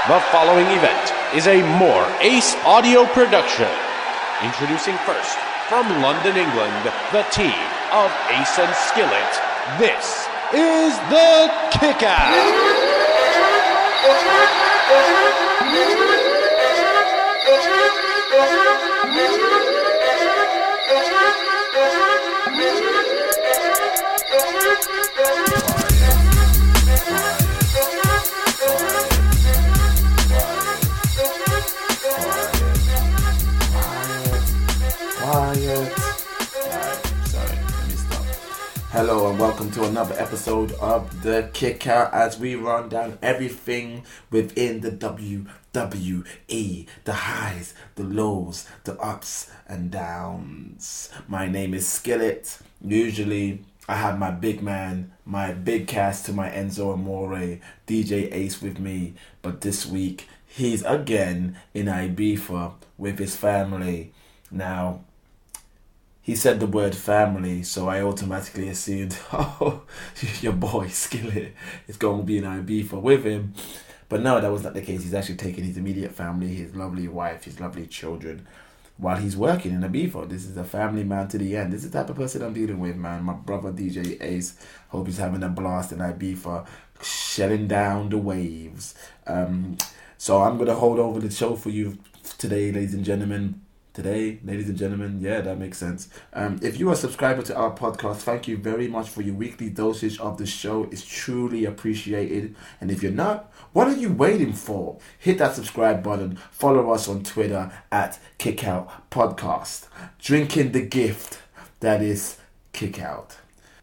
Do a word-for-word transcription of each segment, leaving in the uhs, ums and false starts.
The following event is a More Ace audio production. Introducing first, from London, England, the team of Ace and Skillet. This is the Kickout. Hello and welcome to another episode of The Kickout as we run down everything within the W W E, the highs, the lows, the ups and downs. My name is Skillet. Usually I have my big man, my big cast to my Enzo Amore, D J Ace with me, but this week he's again in Ibiza with his family. Now, he said the word family, so I automatically assumed, oh, your boy Skillet is going to be in Ibiza with him. But no, that was not the case. He's actually taking his immediate family, his lovely wife, his lovely children, while he's working in Ibiza. This is a family man to the end. This is the type of person I'm dealing with, man. My brother D J Ace, hope he's having a blast in Ibiza, shedding down the waves. Um, so I'm going to hold over the show for you today, ladies and gentlemen. Today, ladies and gentlemen, yeah, that makes sense. Um, if you are a subscriber to our podcast, thank you very much for your weekly dosage of the show. It's truly appreciated. And if you're not, what are you waiting for? Hit that subscribe button. Follow us on Twitter at Kickout Podcast. Drinking the gift that is Kickout.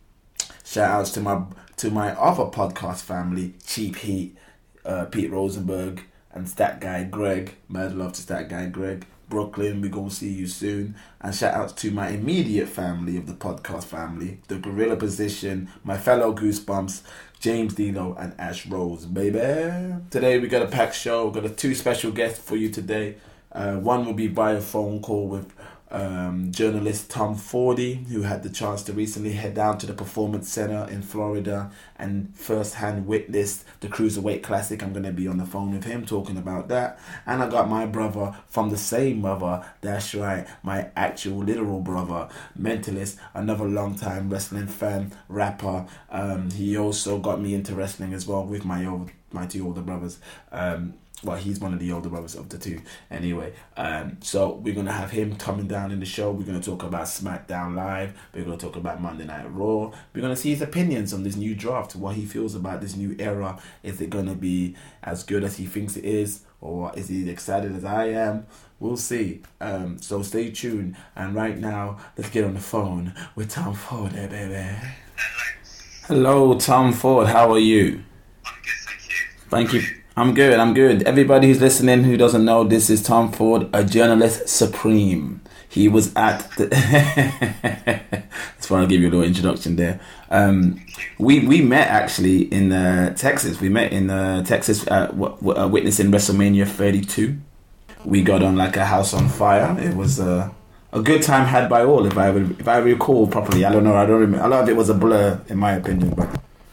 Shout outs to my to my other podcast family, Cheap Heat, uh, Pete Rosenberg, and Stat Guy Greg. Mad love to Stat Guy Greg. Brooklyn, we're going to see you soon. And shout out to my immediate family of the podcast family, the Gorilla Position, my fellow Goosebumps, James Dino and Ash Rose, baby. Today we got a packed show. We've got a two special guests for you today. Uh, one will be via phone call with um, journalist Tom Fordy, who had the chance to recently head down to the Performance Center in Florida and first-hand witnessed the Cruiserweight Classic. I'm going to be on the phone with him talking about that. And I got my brother from the same mother, that's right, my actual literal brother, Mentalist, another long-time wrestling fan, rapper. Um, he also got me into wrestling as well with my old, my two older brothers. Um, Well, he's one of the older brothers of the two. Anyway, um, so we're going to have him coming down in the show. We're going to talk about SmackDown Live. We're going to talk about Monday Night Raw. We're going to see his opinions on this new draft, what he feels about this new era. Is it going to be as good as he thinks it is? Or is he excited as I am? We'll see. Um, so stay tuned. And right now, let's get on the phone with Tom Ford. Hey, baby. Hello, Tom Ford. How are you? I'm good, thank you. Thank you. I'm good, I'm good. Everybody who's listening who doesn't know, this is Tom Ford, a journalist supreme. He was at the... That's why I'll give you a little introduction there. Um, we we met actually in uh, Texas. We met in uh, Texas uh, w- w- uh, witnessing WrestleMania thirty-two. We got on like a house on fire. It was uh, a good time had by all, if I if I recall properly. I don't know, I don't remember. A lot of it was a blur, in my opinion, but...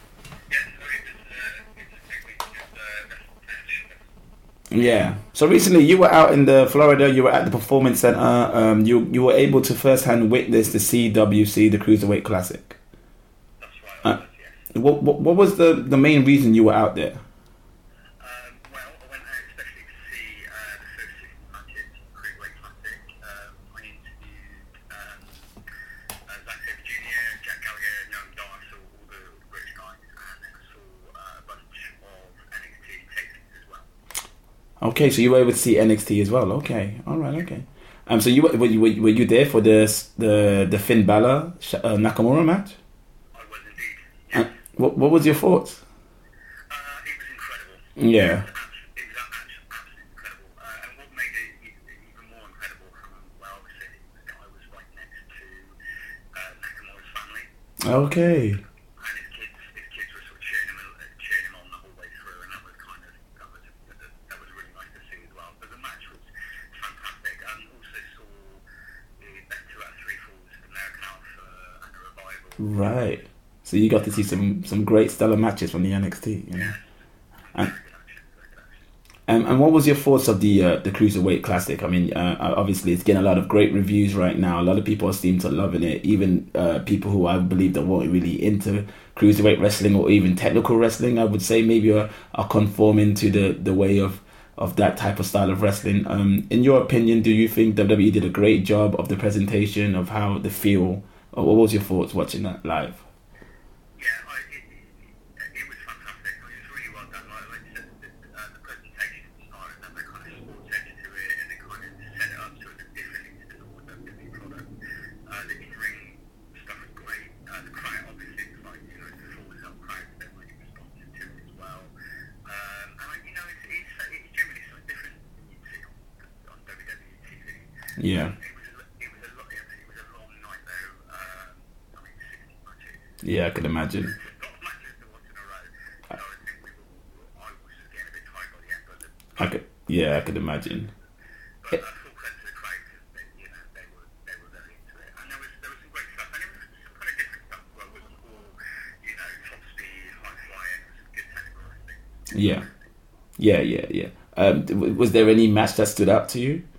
Yeah. So recently you were out in the Florida, you were at the Performance Center, um, you you were able to first-hand witness the C W C, the Cruiserweight Classic. That's right, Uh, what, what what was the, the main reason you were out there? Um, well, I went out especially to see uh, the first six matches, Cruiserweight Classic. Um, I interviewed um, uh, Zack Sabre Junior, Jack Gallagher, Noam Dar, I saw all the British guys, and then I saw uh, a bunch of N X T tapings as well. Okay, so you were able to see N X T as well. Okay, all right, okay. Um, so you were were you, were you there for the the the Finn Balor uh, Nakamura match? I was indeed. Yes. Uh, what what was your thoughts? Uh, it was incredible. Yeah. It was absolutely, it was absolutely, absolutely incredible. Uh, and what made it e- even more incredible, um, well, obviously, I was right next to uh, Nakamura's family. Okay. And his kids, his kids were sort of cheering him, uh, cheering him on the whole way through, and that was kind of that was that was really nice to see as well. But the match was fantastic. Um, also saw the best two out of three falls, American Alpha and a Revival. Right. So you got to see some, some great stellar matches from the N X T, you know. Yeah. And, Um, and what was your thoughts of the uh, the Cruiserweight Classic? I mean, uh, obviously it's getting a lot of great reviews right now. A lot of people seem to loving it. Even uh, people who I believe that weren't really into Cruiserweight wrestling or even technical wrestling, I would say maybe are, are conforming to the, the way of, of that type of style of wrestling. Um, in your opinion, do you think W W E did a great job of the presentation of how the feel? Or what was your thoughts watching that live? Yeah, I, it, it, it was fantastic. I mean, it was really well done. Like, like you said, the, uh, the presentation started and that kind of sports edge to it, and it kind of set it up so it's different into the normal W W E product. Uh, the in-ring stuff was great. Uh, the crowd, obviously, it's like, you know, it's a full-sell crowd, they're really responsive to it as well. Um, and, like, you know, it's, it's, it's generally something different than you'd see on, on W W E T V. Yeah. It was, a, it was a lot, it was, it was a long night though. Um, I mean, sixty matches. Yeah, I can imagine. Not matches to watch in a row. So I think we were, I was just getting a bit tired by the end, but, the, I could, yeah, I could imagine. but uh, full credit to the crowd because they, you know, they were they were very into it, and there was there was some great stuff, and it was some kind of different stuff as well. It wasn't all, you know, top speed, high flying. It was some good technical wrestling. Yeah, yeah, yeah, yeah. Um, w- was there any match that stood out to you?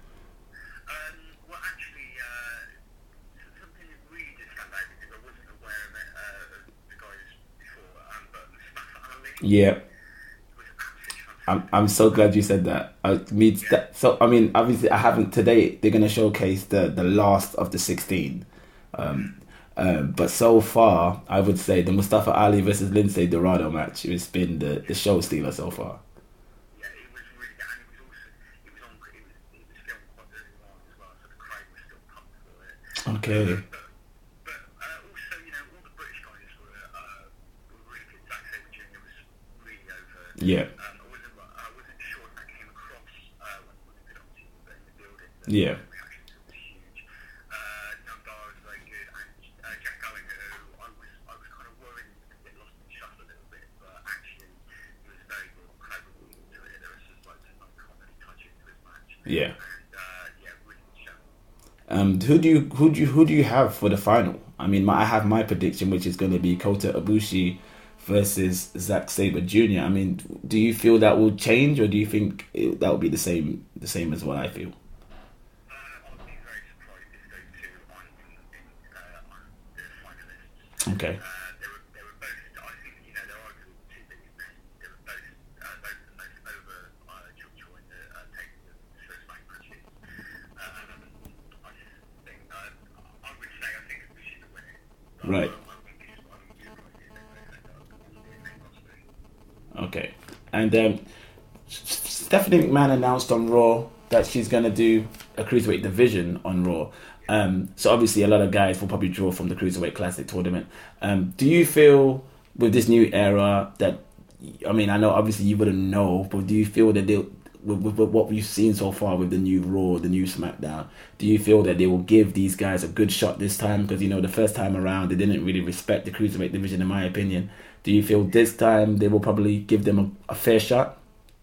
Um, well, actually, uh, so- something that really did stand out because I wasn't aware of it, uh, of the guys before, um, but Mustafa Ali Yeah. was absolutely fantastic. I'm I'm so glad you said that. I mean, that, so I mean, obviously, I haven't today. They're gonna showcase the the last of the sixteen, um, um, but so far, I would say the Mustafa Ali versus Lindsay Dorado match has been the, the show stealer so far. Yeah, it was really good, and it was also it was on it was it was filmed quite early on as well, so the crowd was still pumped for it. Okay. But, but uh, also, you know, all the British guys were uh, were really good. Zack Sabre Junior was really over. Yeah. Um, I wasn't I wasn't sure if that came across uh, when when they put it on T V, but in the building, the Yeah. reaction to it was huge. Uh, Nandar was very good, and uh, Jack Gallagher, who I was I was kind of worried he was going to get lost in the shuffle a little bit, but actually he was very good. Crowd were really into it. There was just like some like comedy touches to his match. Yeah. And uh, yeah, really good show. Um, who do you who do you who do you have for the final? I mean, my, I have my prediction, which is going to be Kota Ibushi versus Zack Sabre Junior I mean, do you feel that will change, or do you think it, that will be the same the same as what I feel? Uh, I'd be very surprised if those two aren't in, in, uh, on the finalists. Okay. Uh, they were they were both. I think you know they're arguably two biggest names. They were both uh, both the most over uh, Joshua in the uh, taking the first night matches. Um, I just think uh, I would say I think we should win it. But Right. I, I wouldn't be I wouldn't be surprised if they both end up on the main roster. Okay. And um, S- Stephanie McMahon announced on Raw that she's going to do a Cruiserweight division on Raw. Um, so obviously a lot of guys will probably draw from the Cruiserweight Classic tournament. Um, do you feel with this new era that, I mean, I know obviously you wouldn't know, but do you feel that they'll, with, with, with what we've seen so far with the new Raw, the new SmackDown, do you feel that they will give these guys a good shot this time? Because, you know, the first time around, they didn't really respect the Cruiserweight division, in my opinion. Do you feel this time they will probably give them a, a fair shot?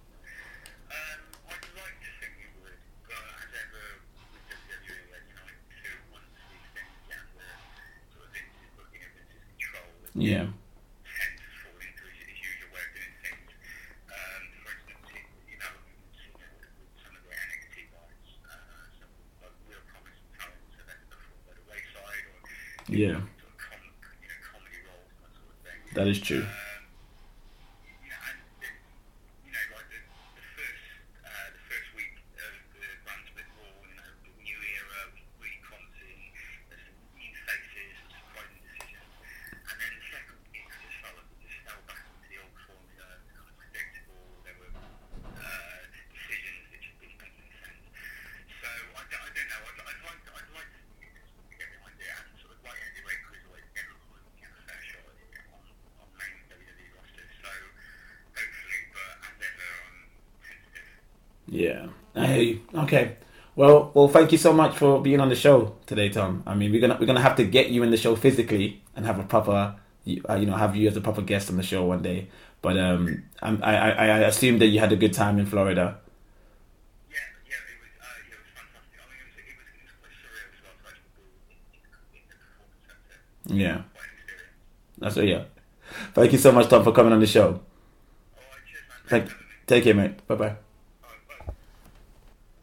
Um, I'd like to think we would, but as ever with W W E, you know, like to once these things get under sort of Vince's booking and Vince's control, it Yeah. tends to fall into his, his usual way of doing things. Um, for instance, he, you know, we've seen it with, with some of the N X T guys, uh, some like real promising talents have ended up falling by the wayside, or Yeah, sort of com- you know, comedy roles and that sort of thing. that is true. Um, you know, and the, you know, like the, the first uh, the first week of the brand split Raw, you know, the new era was really promising. There's some new faces, some surprising decisions, and then the second week I just felt like we just fell back into the old formula, kind of predictable. There were uh, decisions that just didn't make any sense. So I, don't- I don't know. I'd, I'd like to, I'd like to see this to get behind it and sort of like anyway, Cruiserweight, everyone will get a fair shot at it on on main W W E rosters. So hopefully, but as ever, I'm tentative. Yeah, I hear you. Okay. Well, well, thank you so much for being on the show today, Tom. I mean, we're gonna we're gonna have to get you in the show physically and have a proper, you uh, you know, have you as a proper guest on the show one day. But um, I'm, I I I assume that you had a good time in Florida. Yeah, yeah, it was, uh, yeah, it was fantastic. I mean, it was, it was, it was quite surreal as well to actually be in, in, in the performance center. Yeah, Quite an experience. that's what. Yeah. Thank you so much, Tom, for coming on the show. All right, cheers, man. Thanks Thank, for having me. take care, mate. Bye bye. Bye.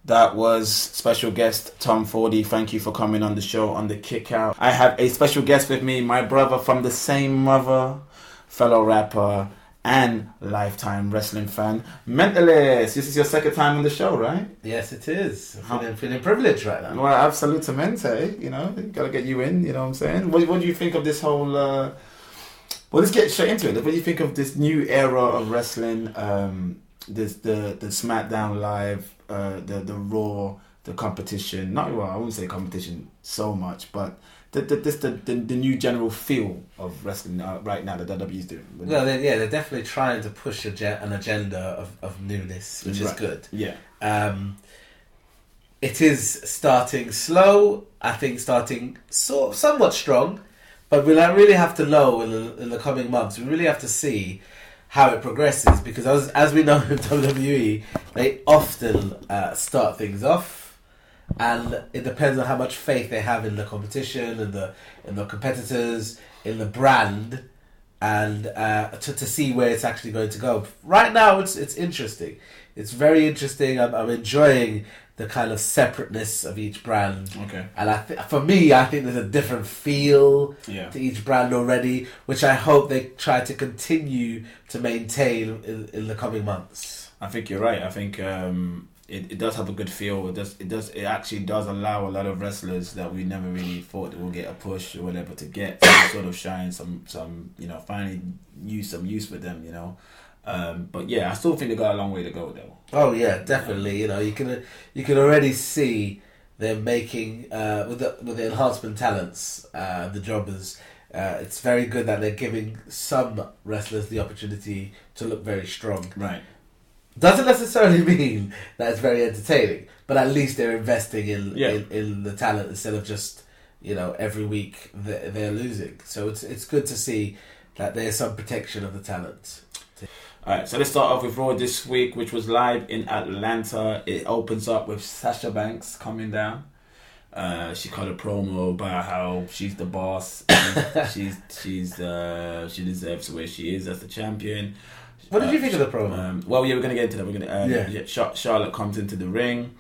That was special guest Tom Fordy. Thank you for coming on the show on the Kick Out. I have a special guest with me, my brother from the same mother, fellow rapper and lifetime wrestling fan, Mentalist. This is your second time on the show, right? Yes, it is. I'm feeling, feeling privileged right now. Well, absolutamente. You know, gotta get you in. You know what I'm saying? What, what do you think of this whole? Uh... Well, let's get straight into it. What do you think of this new era of wrestling? Um, this the the SmackDown Live. Uh, the the Raw, the competition. Not well, I wouldn't say competition so much, but the the this the, the, the new general feel of wrestling uh, right now that W W E is doing. Well, they're, yeah, they're definitely trying to push a ge- an agenda of, of newness, which right. is good. Yeah. Um, it is starting slow. I think starting so somewhat strong, but we'll really have to know in the, in the coming months. We really have to see how it progresses, because as, as we know in W W E, they often uh, start things off, and it depends on how much faith they have in the competition and the in the competitors, in the brand, and uh, to to see where it's actually going to go. Right now, it's it's interesting. It's very interesting. I'm, I'm enjoying the kind of separateness of each brand. Okay. And I th- for me, I think there's a different feel yeah. to each brand already, which I hope they try to continue to maintain in, in the coming months. I think you're right. I think um, it, it does have a good feel. It does. It does. It actually does allow a lot of wrestlers that we never really thought that will get a push or whatever to get some sort of shine, some some you know finally use some use for them. You know. Um, but yeah, I still think they got a long way to go though. Oh yeah, definitely. You know, you can you can already see them making uh, with the with the enhancement talents, uh, the jobbers. Uh, it's very good that they're giving some wrestlers the opportunity to look very strong. Right. Doesn't necessarily mean that it's very entertaining, but at least they're investing in yeah. in, in the talent instead of just, you know, every week they're, they're losing. So it's it's good to see that there's some protection of the talent. Alright, so let's start off with Raw this week, which was live in Atlanta. It opens up with Sasha Banks coming down. Uh, she cut a promo about how she's the boss. And she's she's uh, she deserves where she is as the champion. What did uh, you think of the promo? Um, well, yeah, we're gonna get into that. We're gonna um, yeah. yeah. Char- Charlotte comes into the ring.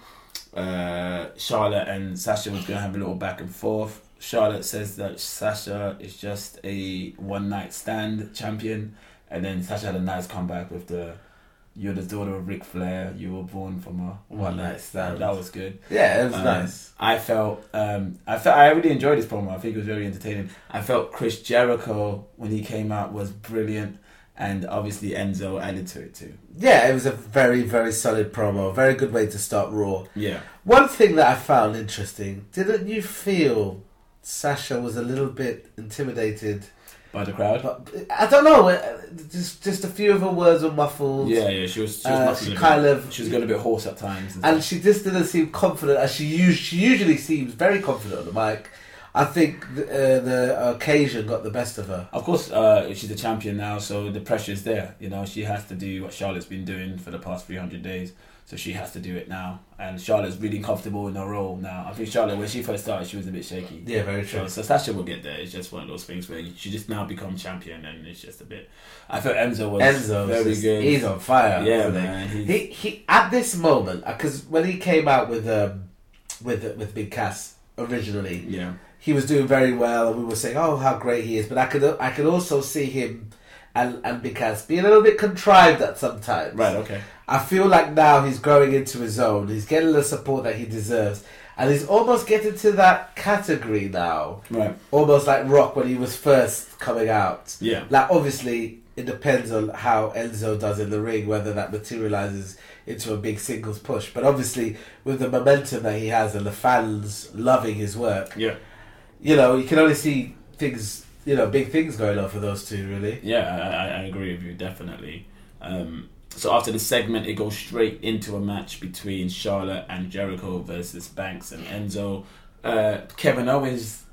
Uh, Charlotte and Sasha was gonna have a little back and forth. Charlotte says that Sasha is just a one night stand champion. And then Sasha had a nice comeback with the, you're the daughter of Ric Flair, you were born from a one night stand. That was good. Yeah, it was um, nice. I felt, um, I felt, I really enjoyed this promo. I think it was very entertaining. I felt Chris Jericho, when he came out, was brilliant. And obviously Enzo added to it too. Yeah, it was a very, very solid promo. Very good way to start Raw. Yeah. One thing that I found interesting, didn't you feel Sasha was a little bit intimidated by the crowd? But, I don't know. Just just a few of her words were muffled. Yeah, yeah. She was. She was, uh, she kind bit, of. She was going a bit hoarse at times, and, and she just didn't seem confident as she us- She usually seems very confident on the mic. I think the, uh, the occasion got the best of her. Of course, uh, she's a champion now, so the pressure's there. You know, she has to do what Charlotte's been doing for the past three hundred days. So she has to do it now. And Charlotte's really comfortable in her role now. I think Charlotte, when she first started, she was a bit shaky. Yeah, very true. So, so Sasha will get there. It's just one of those things where she just now become champion, and it's just a bit... I thought Enzo was Enzo very just, good. He's on fire. Yeah, man. He, he, he at this moment, because when he came out with um, with with Big Cass originally, yeah, he was doing very well, and we were saying, "Oh, how great he is!" But I could I could also see him and and Big Cass being a little bit contrived at sometimes. Right. Okay. I feel like now he's growing into his own. He's getting the support that he deserves. And he's almost getting to that category now. Right. Almost like Rock when he was first coming out. Yeah. Like, obviously, it depends on how Enzo does in the ring, whether that materializes into a big singles push. But obviously, with the momentum that he has and the fans loving his work, yeah, you know, you can only see things, you know, big things going on for those two, really. Yeah, I, I agree with you, definitely. Um... So after the segment, it goes straight into a match between Charlotte and Jericho versus Banks and Enzo. Uh, Kevin Owens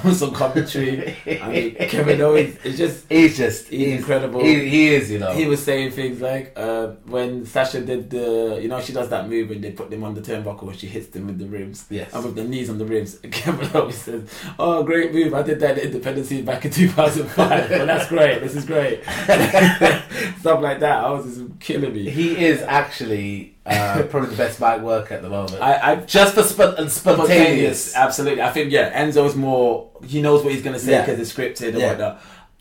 on some commentary. I mean, Kevin Owens is just He's just he's, he's incredible. He, he is, you know. He was saying things like uh, when Sasha did the, you know, she does that move when they put them on the turnbuckle and she hits them with the ribs. Yes. And with the knees on the ribs. And Kevin Owens says, "Oh, great move! I did that in Independence Scene back in two thousand five. Well, that's great. This is great." Stuff like that. I was just killing me. He is actually uh, probably the best mic worker at the moment. I, I just for spon- and spontaneous. spontaneous, absolutely. I think yeah, Enzo's more. He knows what he's going to say Yeah. because it's scripted and Yeah. whatnot.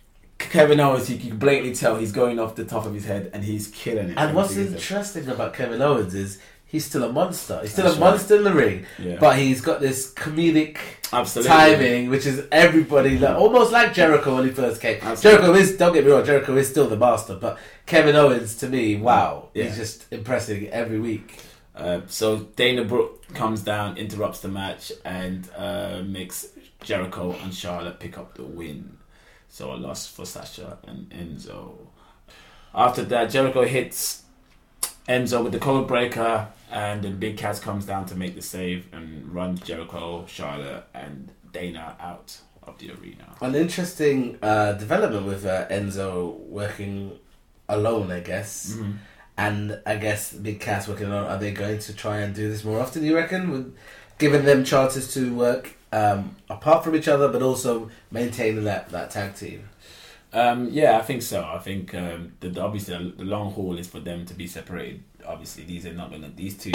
Kevin Owens, you can blatantly tell he's going off the top of his head and he's killing it. And what's Everything he says. interesting about Kevin Owens is he's still a monster. He's still That's a right. monster in the ring, Yeah. but he's got this comedic Absolutely. timing, which is everybody like, almost like Jericho when he first came. Absolutely. Jericho is, don't get me wrong, Jericho is still the master, but Kevin Owens to me, wow, Yeah. he's just impressing every week. Uh, so Dana Brooke comes down, interrupts the match, and uh, makes Jericho and Charlotte pick up the win. So a loss for Sasha and Enzo. After that, Jericho hits Enzo with the code breaker, and then Big Cass comes down to make the save and runs Jericho, Charlotte, and Dana out of the arena. An interesting uh, development with uh, Enzo working alone, I guess. Mm-hmm. And I guess Big Cass working alone. Are they going to try and do this more often, you reckon? With giving them chances to work um, apart from each other, but also maintaining that, that tag team? Um, yeah, I think so. I think um, the obviously the long haul is for them to be separated. Obviously, these are not going to these two.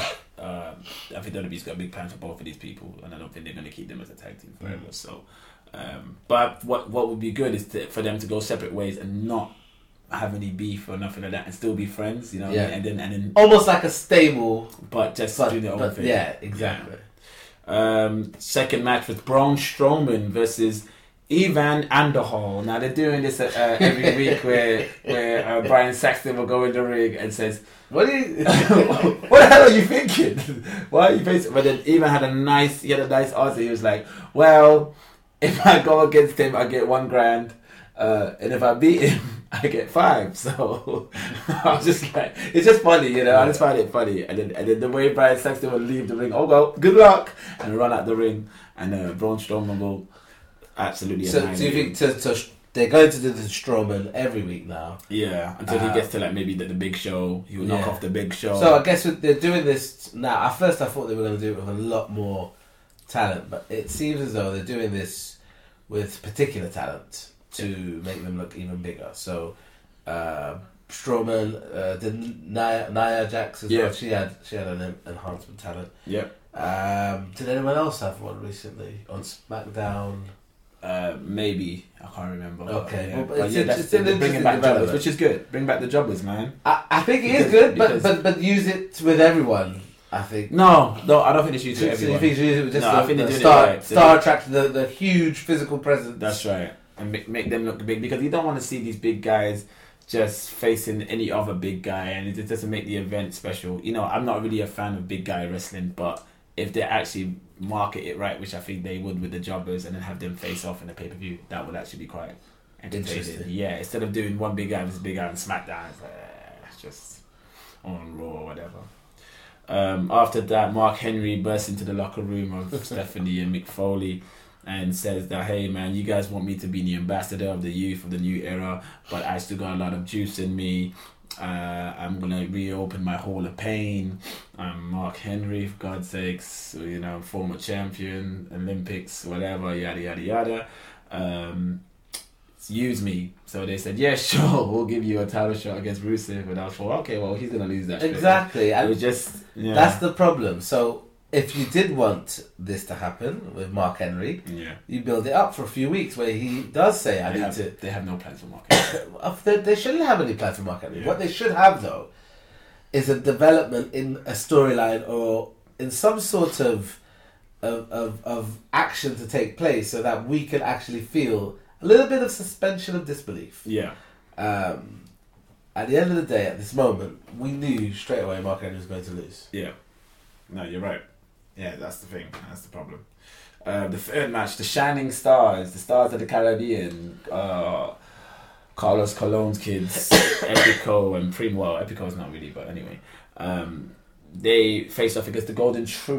um, I think W W E's got a big plan for both of these people, and I don't think they're going to keep them as a tag team forever. Mm. So, um, but what what would be good is to, for them to go separate ways and not have any beef or nothing like that, and still be friends. You know, yeah. and then and then almost like a stable, but just but, do their own but, thing. Yeah, exactly. Yeah. Um, second match with Braun Strowman versus Evan Anderhall. Now they're doing this uh, every week where where uh, Brian Saxton will go in the ring and says, "What do you? What the hell are you thinking? Why are you facing?" But then Evan had a nice, he had a nice answer. He was like, "Well, if I go against him, I get one grand, uh, and if I beat him, I get five." So I was just like, it's just funny, you know. I just find it funny. And then, and then the way Brian Saxton would leave the ring, oh well, good luck, and run out the ring, and uh, Braun Strowman will absolutely. So do you think to, to, they're going to do the Strowman every week now? Yeah, until uh, he gets to like maybe the, the big show, he will knock yeah. off the big show. So I guess with, they're doing this now. At first, I thought they were going to do it with a lot more talent, but it seems as though they're doing this with particular talent to make them look even bigger. So uh, Strowman, uh, did Nia, Nia Jax as Yeah. well. She had she had an en- enhancement talent. Yep. Um, did anyone else have one recently on SmackDown? Uh, maybe I can't remember. Okay, yeah. well, but it's yeah, in- that's it's an they're bringing interesting back jobbers, development. which is good. Bring back the jobbers, man. I, I think it Because- is good, because- but, but but use it with everyone. I think. No, no, I don't think they should So do you everyone. think it was just No, the, I think the they're doing it star, right. So star they- attraction, the, the huge physical presence. That's right, and make, make them look big because you don't want to see these big guys just facing any other big guy, and it just doesn't make the event special. You know, I'm not really a fan of big guy wrestling, but if they actually market it right, which I think they would with the jobbers, and then have them face off in a pay per view, that would actually be quite entertaining. Interesting. Yeah, instead of doing one big guy versus big guy on SmackDown, it's like eh, it's just on Raw or whatever. Um, after that, Mark Henry bursts into the locker room of Stephanie and Mick Foley and says that, hey man, you guys want me to be the ambassador of the youth of the new era, but I still got a lot of juice in me. Uh, I'm gonna reopen my Hall of Pain. I'm Mark Henry, for God's sakes, you know, former champion, Olympics, whatever, yada yada yada. Um, use me. So they said, yeah, sure, we'll give you a title shot against Rusev. And I was thought, okay, well, he's gonna lose that. straight. Exactly, It and was just yeah. that's the problem. So if you did want this to happen with Mark Henry, yeah. you build it up for a few weeks where he does say, "I They need have, to." they have no plans for Mark Henry. They, they shouldn't have any plans for Mark Henry. Yeah. What they should have, though, is a development in a storyline or in some sort of, of of of action to take place, so that we can actually feel a little bit of suspension of disbelief. Yeah. Um, at the end of the day, at this moment, we knew straight away Mark Henry was going to lose. Yeah. No, you're right. Yeah, that's the thing. That's the problem. Uh, the third match, the Shining Stars, the Stars of the Caribbean, uh, Carlos Colon's kids, Epico and Primo. Well, Epico's not really, but anyway. Um, they face off against the Golden Truth.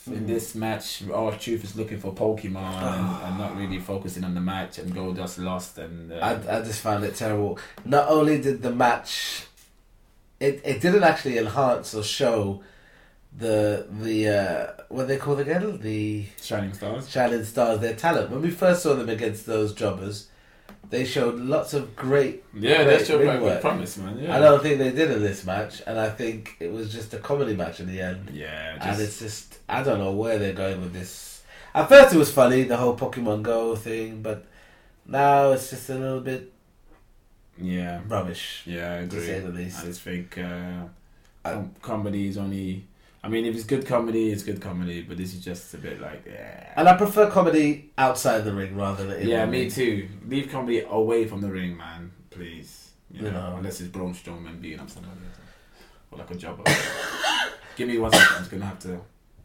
in this match, our truth is looking for Pokemon and, and not really focusing on the match, and Goldust lost. And uh, I, I just found it terrible. Not only did the match, it it didn't actually enhance or show the the uh, what are they called again, the Shining Stars. Shining Stars, their talent. When we first saw them against those jobbers, they showed lots of great Yeah, great they showed ring like work. good promise, man. Yeah. I don't think they did in this match, and I think it was just a comedy match in the end. Yeah, And just, it's just, I don't know where they're going with this. At first it was funny, the whole Pokemon Go thing, but now it's just a little bit yeah, rubbish, yeah. I to agree. say the least. I just think uh, com- comedy is only. I mean, if it's good comedy, it's good comedy. But this is just a bit like, yeah. And I prefer comedy outside the ring rather than in Yeah, the me ring. too. Leave comedy away from the ring, man. Please. You know, You know. unless it's Braun Strowman beating up somebody. Or like a jobber. Give me one second. I'm just going to have to...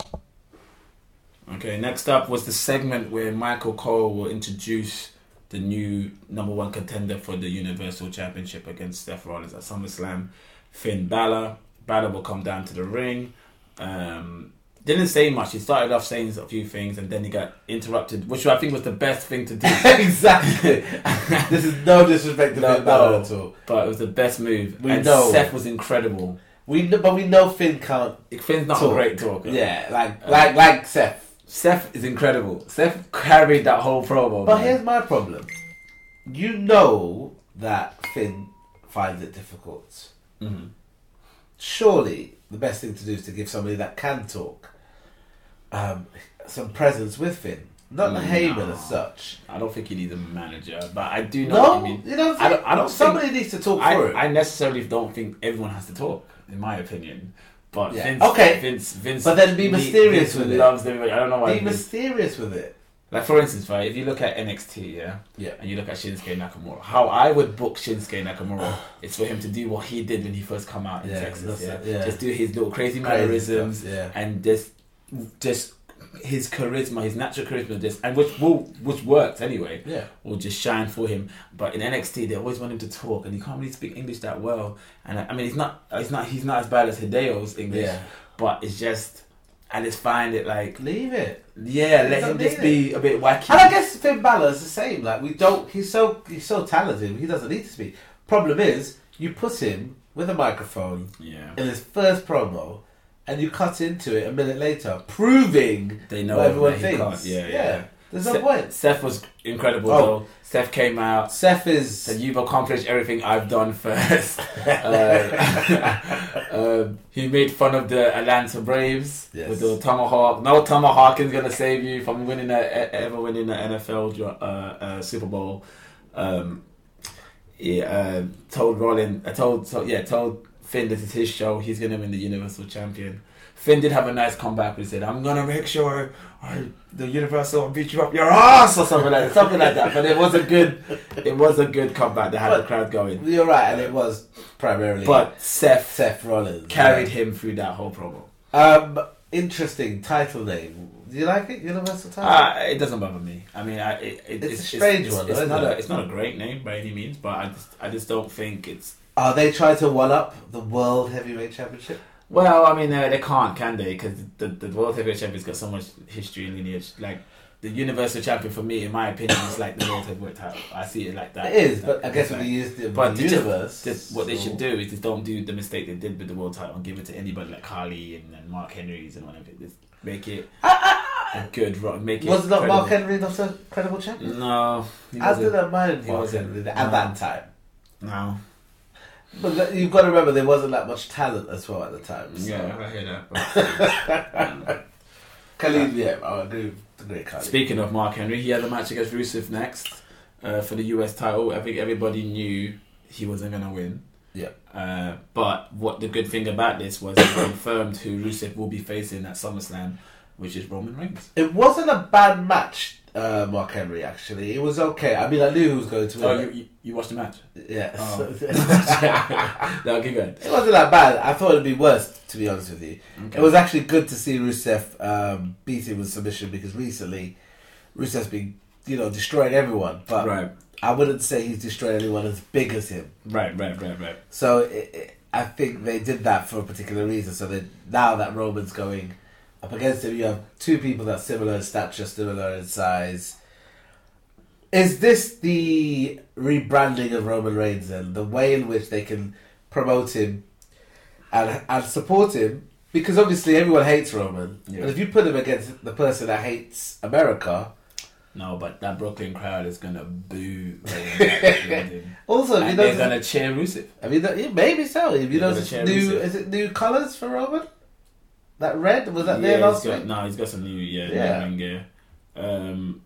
Okay, next up was the segment where Michael Cole will introduce the new number one contender for the Universal Championship against Seth Rollins at SummerSlam, Finn Balor. Balor will come down to the ring. Um, didn't say much. He started off saying a few things and then he got interrupted, which I think was the best thing to do. Exactly. This is no disrespect to No, Finn Balor no. at all. But it was the best move. We and know. Seth was incredible. We know, but we know Finn can't Finn's not talk. a great talker. Yeah, like Uh, like like Seth. Seth is incredible. Seth carried that whole promo. But man. here's my problem. You know that Finn finds it difficult. Mhm. Surely the best thing to do is to give somebody that can talk um, some presence with Finn. Not No. Heyman as such. I don't think he needs a manager, but I do know No, what you mean. you don't I think, don't, I don't somebody think, needs to talk I, for it. I necessarily don't think everyone has to talk, in my opinion. But Yeah. Vince, Okay. Vince, Vince, But then be he- mysterious Vince with it. loves everybody. I don't know why. Be Vince- mysterious with it. like for instance, right? If you look at N X T, yeah, Yeah. and you look at Shinsuke Nakamura, how I would book Shinsuke Nakamura is for him to do what he did when he first come out in Yeah, Texas, that's yeah? it, yeah. Just do his little crazy Crazy mannerisms, stuff, yeah. and just, just his charisma, his natural charisma, just and which will, which works anyway, Yeah. will just shine for him. But in N X T, they always want him to talk, and he can't really speak English that well. And I, I mean, he's not, he's not, he's not as bad as Hideo's English, Yeah. but it's just, I just find it like, Leave it. yeah, He let him doesn't just need be a bit wacky. And I guess Finn Balor's the same. Like we don't. He's so he's so talented. He doesn't need to speak. Problem is, you put him with a microphone yeah. in his first promo, and you cut into it a minute later, proving They know what everyone that he thinks. can't. Yeah, yeah. There's no Seth, point. Seth was incredible Oh. though. Seth came out, Seth is said, "You've accomplished everything I've done first." uh, um, he made fun of the Atlanta Braves Yes. with the tomahawk. No tomahawk is gonna save you from winning a, e- ever winning the N F L dra- uh, uh, Super Bowl. Um, yeah, uh, told Rollins, I told, so, yeah, told Finn this is his show. He's gonna win the Universal Champion. Finn did have a nice comeback. He said, "I'm gonna make sure I, the Universal will beat you up your ass," or something like something like that. But it was a good, it was a good comeback that had the But- crowd going. You're right, and it was primarily But Seth Seth Rollins carried yeah. him through that whole promo. Um, interesting title name. Do you like it? Universal title. Uh, it doesn't bother me. I mean, I, it, it, It's a strange one, It's, though, not isn't a, it? it's not a great name by any means, but I just, I just don't think it's. Are they trying to one up the World Heavyweight Championship? Well, I mean, uh, they can't, can they? Because the, the World Heavyweight Champion's got so much history and lineage. Like, the Universal Champion, for me, in my opinion, is like the World Heavyweight title. I see it like that. It is, That- but I guess when like- you use the, But the they just- universe, just- what they so- should do is just don't do the mistake they did with the world title and give it to anybody like Carly and, and Mark Henry's and whatever. Just make it a good run. Make it. Was not Mark credible. Henry not a credible champion? No, he I wasn't. didn't mind He Mark wasn't. Henry at No. that time. No. But th- you've got to remember there wasn't that much talent as well at the time. So. Yeah, I hear that. But, um, Khalid, yeah, I agree with the great Khalid. speaking of Mark Henry, he had a match against Rusev next uh, for the U S title. I think everybody knew he wasn't going to win. Yeah. Uh, but what the good thing about this was it confirmed who Rusev will be facing at SummerSlam, which is Roman Reigns. It wasn't a bad match, uh, Mark Henry, actually. It was okay. I mean, I knew who was going to win. Oh, you, you, you watched the match? Yeah. Oh. No, keep going. It wasn't that bad. I thought it'd be worse, to be honest with you. Okay. It was actually good to see Rusev um, beat him with submission because recently Rusev's been, you know, destroying everyone. But Right, I wouldn't say he's destroyed anyone as big as him. right, right, right, right. So it, it, I think they did that for a particular reason. So that now that Roman's going Up against him, you have two people that's similar in stature, similar in size. Is this the rebranding of Roman Reigns then? The way in which they can promote him and, and support him? Because obviously everyone hates Roman. Yeah. And if you put him against the person that hates America... No, but that Brooklyn crowd is going to boo Reigns. Also, and you they're know, going to cheer Rusev. I mean, yeah, maybe so. If you They're know, gonna share new Rusev. is it new colours for Roman? That red was that Yeah, there he's last got, week? no, he's got some new, yeah, Yeah. new ring gear. Um,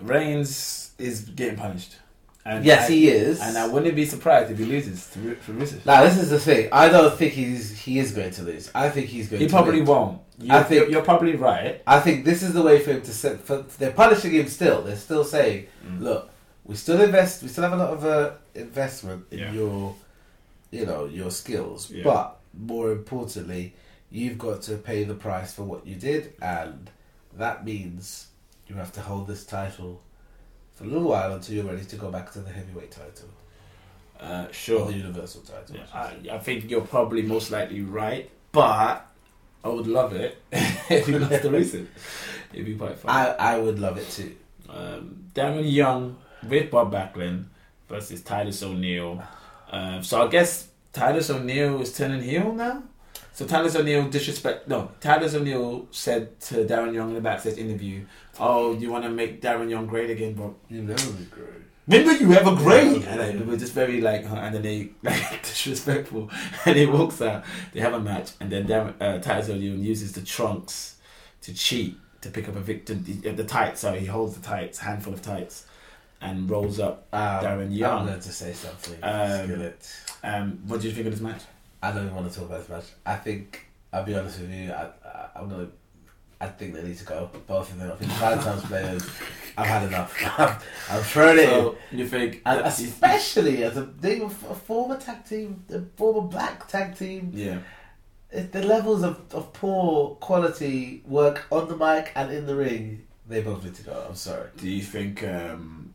Reigns is getting punished. And Yes, I, he is. And I wouldn't be surprised if he loses to, Ru- to Rusev. Now, this is the thing. I don't think he's he is going to lose. I think he's going. He to probably win. won't. You, I think- you're, you're probably right. I think this is the way for him to set. For, they're punishing him still. They're still saying, Mm. "Look, we still invest. We still have a lot of uh, investment in Yeah. your, you know, your skills. Yeah. But more importantly, you've got to pay the price for what you did, and that means you have to hold this title for a little while until you're ready to go back to the heavyweight title Uh, or sure. the universal title." Yeah, I, I think you're probably most likely right, but I would love it if he lost to Rusev. It'd be quite fun. I I would love it too. Um, Darren Young with Bob Backlund versus Titus O'Neil. Uh, so I guess Titus O'Neil is turning heel now. So Titus O'Neil disrespect. No, Titus O'Neil said to Darren Young in the backstage interview, "Oh, you want to make Darren Young great again, bro? You never be great. When were you ever great?" Yeah. And like, they were just very like, uh, and then they like disrespectful, and he walks out. They have a match, and then Darren, uh, Titus O'Neil uses the trunks to cheat to pick up a victim. The, the tights, sorry, he holds the tights, handful of tights, and rolls up Um, Darren Young. I'm going to say something. Um, Skillet. Um, what do you think of this match? I don't even want to talk about this match. I think, I'll be honest with you, I, I, I'm gonna. I think they need to go. Both of them. I think the Valentine's players, I've had enough. I'm, I'm throwing it in. So you think, And that- especially as a, they were a former tag team, a former black tag team. yeah, It, the levels of, of poor quality work on the mic and in the ring, they both need to go. I'm sorry. do you think um,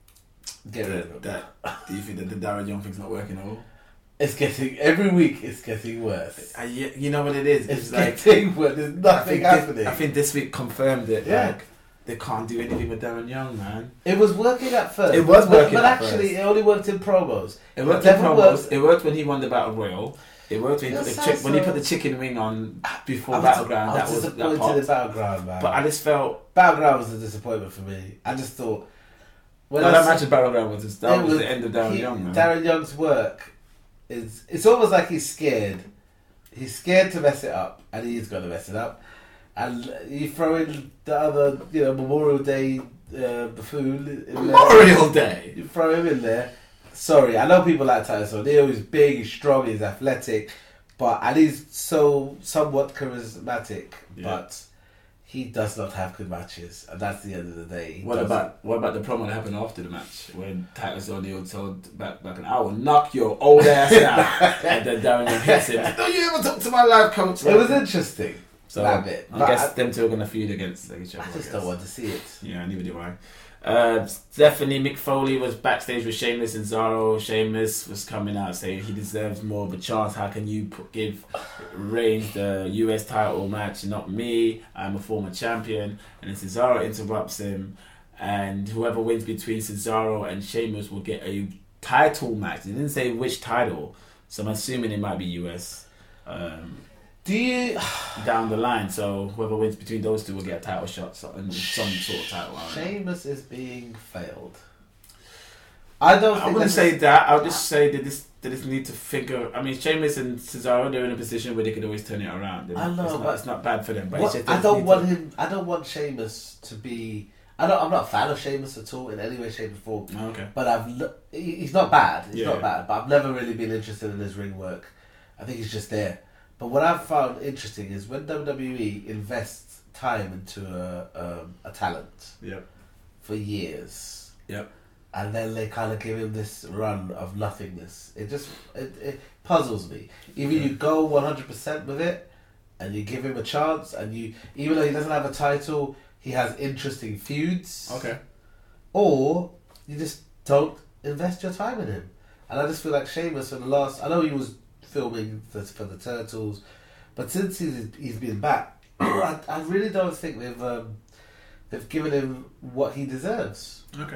Get rid of that, them. that do you think that the Darren Young thing's not working at all? It's getting every week. It's getting worse. Uh, you, you know what it is? It's, like getting worse. There's I nothing think, happening. this, I think this week confirmed it. Yeah. Like they can't do anything with Darren Young, man. It was working at first. It was but- working but, at actually, first. it only worked in promos. It worked It in never promos. worked- It worked when he won the Battle Royal. It worked when he, put the, Yes, chick, when he so- put the chicken wing on before I was, Battleground. I That was was that disappointed popped. in Battleground, man. But I just felt Battleground was a disappointment for me. I just thought when no, I that saw- match at Battleground was just, that it was, the end of Darren he- Young, man. Darren Young's work is it's almost like he's scared. He's scared to mess it up, and he's going to mess it up. And you throw in the other, you know, Memorial Day uh, buffoon. in there. Memorial Day. You throw him in there. Sorry, I know people like Titus O'Neil. He's big, he's strong, he's athletic, but and he's so somewhat charismatic. Yeah. But he does not have good matches, and that's the end of the day. He What doesn't- about what about the promo that happened after the match when Titus O'Neil told back back an I will knock your old ass out, and then Darren Young hits him. Don't you ever talk to my life coach? It was interesting. So that bit. I But guess I- them two are gonna feud against each other. I just guess. don't want to see it. Yeah, neither do I. Uh, Stephanie McFoley was backstage with Sheamus and Cesaro. Sheamus was coming out saying he deserves more of a chance. How can you put, give Reigns the U S title match, not me? I'm a former champion. And then Cesaro interrupts him, and whoever wins between Cesaro and Sheamus will get a title match. He didn't say which title, so I'm assuming it might be U S. Um, Do you? down the line, so whoever wins between those two will get a title shot, so, and some sort of title. I don't know. Sheamus is being failed. I don't. I think wouldn't that's- say that. I would just say that this that this need to think of. I mean, Sheamus and Cesaro, they're in a position where they could always turn it around. I know, it's not, but- it's not bad for them. But What- it's just, I they don't need want to- him. I don't want Sheamus to be. I don't. I'm not a fan of Sheamus at all in any way, shape, or form. Oh, okay. But I've. lo- he- He's not bad. He's Yeah. not bad. But I've never really been interested in his ring work. I think he's just there. But what I've found interesting is when W W E invests time into a um, a talent Yep. for years. Yep. And then they kind of give him this run of nothingness. It just it, it puzzles me. Either you go one hundred percent with it, and you give him a chance, and you even though he doesn't have a title, he has interesting feuds. Okay. Or you just don't invest your time in him. And I just feel like Sheamus for the last. I know he was filming for, for the Turtles, but since he's he's been back, I, I really don't think they've um, they've given him what he deserves. Okay.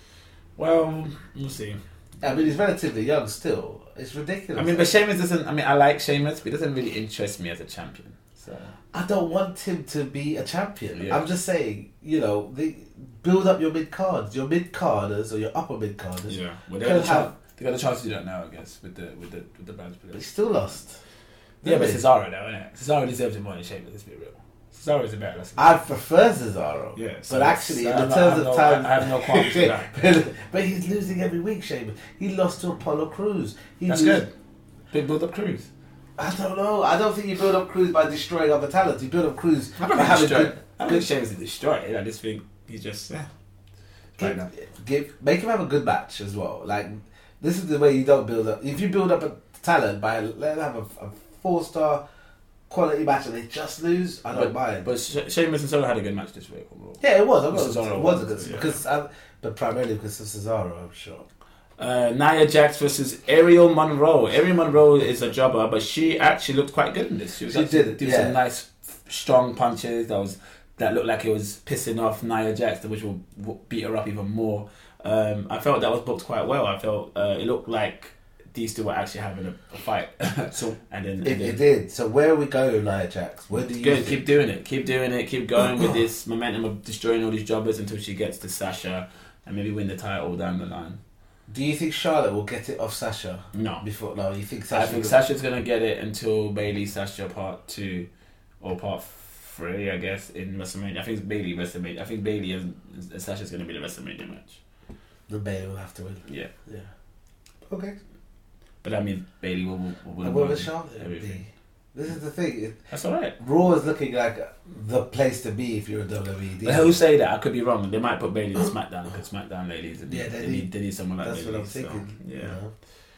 Well, we'll see. I mean, he's relatively young still. It's ridiculous. I mean, but Sheamus doesn't. I mean, I like Sheamus, but he doesn't really interest me as a champion. So I don't want him to be a champion. Yeah. I'm just saying, you know, they build up your mid cards, your mid carders or your upper mid carders. yeah, well, they Could got, the have- chance, they got the chance to do that now, I guess, with the with the with the bands But he players. still lost. Yeah, but Really? Cesaro though, innit? Cesaro deserves it more than Sheamus. Let's be real. Cesaro is a better wrestler. I prefer Cesaro. Yeah, so but actually, I in have- the I terms have of no- time, I have no qualms with that. but, but he's losing every week, Sheamus. He lost to Apollo Crews. He That's lose- good. Big build up Cruz. I don't know. I don't think you build up Crews by destroying other talents. You build up Crews I by don't having destroy. good. I don't think Sheamus is destroyed. I just think he's just yeah. Right now. Give, give, make him have a good match as well. Like this is the way you don't build up. If you build up a talent by let them have a, a four star quality match and they just lose, I don't But, mind. but She- Sheamus and Cesaro had a good match this week. overall. yeah, it was. I This was, is it all was a it good was, yeah. because, I, but primarily because of Cesaro, I'm sure. Uh, Nia Jax versus Ariel Monroe. Ariel Monroe is a jobber, but she actually looked quite good in this. She, was She actually did, did yeah. some nice, strong punches. That was that looked like it was pissing off Nia Jax, which will w- beat her up even more. Um, I felt that was booked quite well. I felt uh, it looked like these two were actually having a, a fight. So and then, and it, then it did. So where are we going, Nia Jax? Where do you good. think- Keep doing it. Keep doing it. Keep going with this momentum of destroying all these jobbers until she gets to Sasha and maybe win the title down the line. Do you think Charlotte will get it off Sasha No. before? No, you think Sasha? I think will- Sasha's gonna get it until Bailey Sasha part two or part three, I guess, in WrestleMania. I think it's Bailey WrestleMania. I think Bailey and and Sasha's gonna be the WrestleMania match. The Bailey will have to win. Yeah, Yeah. Okay. but that means Bailey will will, will And what win will Charlotte everything. be? This is the thing. It, That's all right. Raw is looking like the place to be if you're a W W E. But who say that? I could be wrong. They might put Bailey on SmackDown because SmackDown ladies. They, Yeah, need, they they, need- need, they need someone like That's Bailey. what I'm so, thinking. yeah. you know.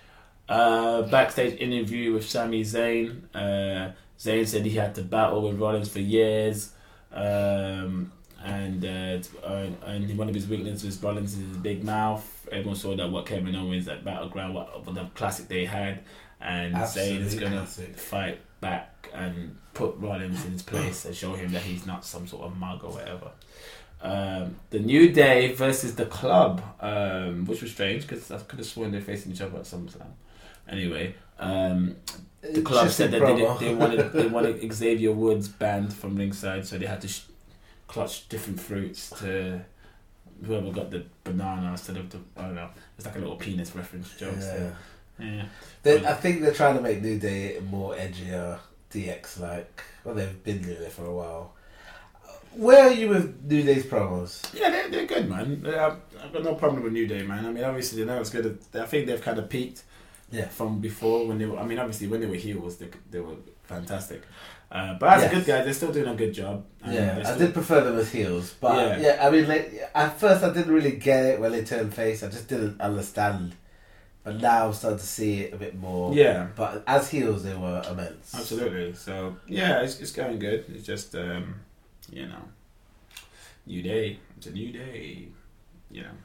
Uh, backstage interview with Sami Zayn. Uh, Zayn said he had to battle with Rollins for years, um, and uh, uh, and one of his weaknesses was Rollins' his big mouth. Everyone saw that what Kevin Owens at Battleground, what, what the classic they had, and Zayn is Absolutely gonna classic. fight back and put Rollins in his place and show him that he's not some sort of mug or whatever. Um, the New Day versus the Club, um, which was strange because I could have sworn they're facing each other at some time. Anyway, um, the Club Just said a that they, promo. did, they wanted they wanted Xavier Woods banned from ringside, so they had to sh- clutch different fruits to whoever got the banana instead of the I don't know. It's like a little penis reference joke. Yeah. So, yeah. They, I think they're trying to make New Day more edgier, D X like. Well, they've been doing it for a while. Where are you with New Day's promos? Yeah, they're, they're good, man. They're, I've got no problem with New Day, man. I mean, obviously, they know it's good. I think they've kind of peaked Yeah. from before when they were. I mean, obviously, when they were heels, they, they were fantastic. Uh, but as Yes. a good guy, they're still doing a good job. Um, Yeah, they're I still- did prefer them as heels, but Yeah. yeah, I mean, like, at first I didn't really get it when they turned face. I just didn't understand, but now I'm starting to see it a bit more. Yeah, But as heels, they were immense. absolutely. So yeah, it's, it's going good. It's just um, you know, new day. It's a new day. You know.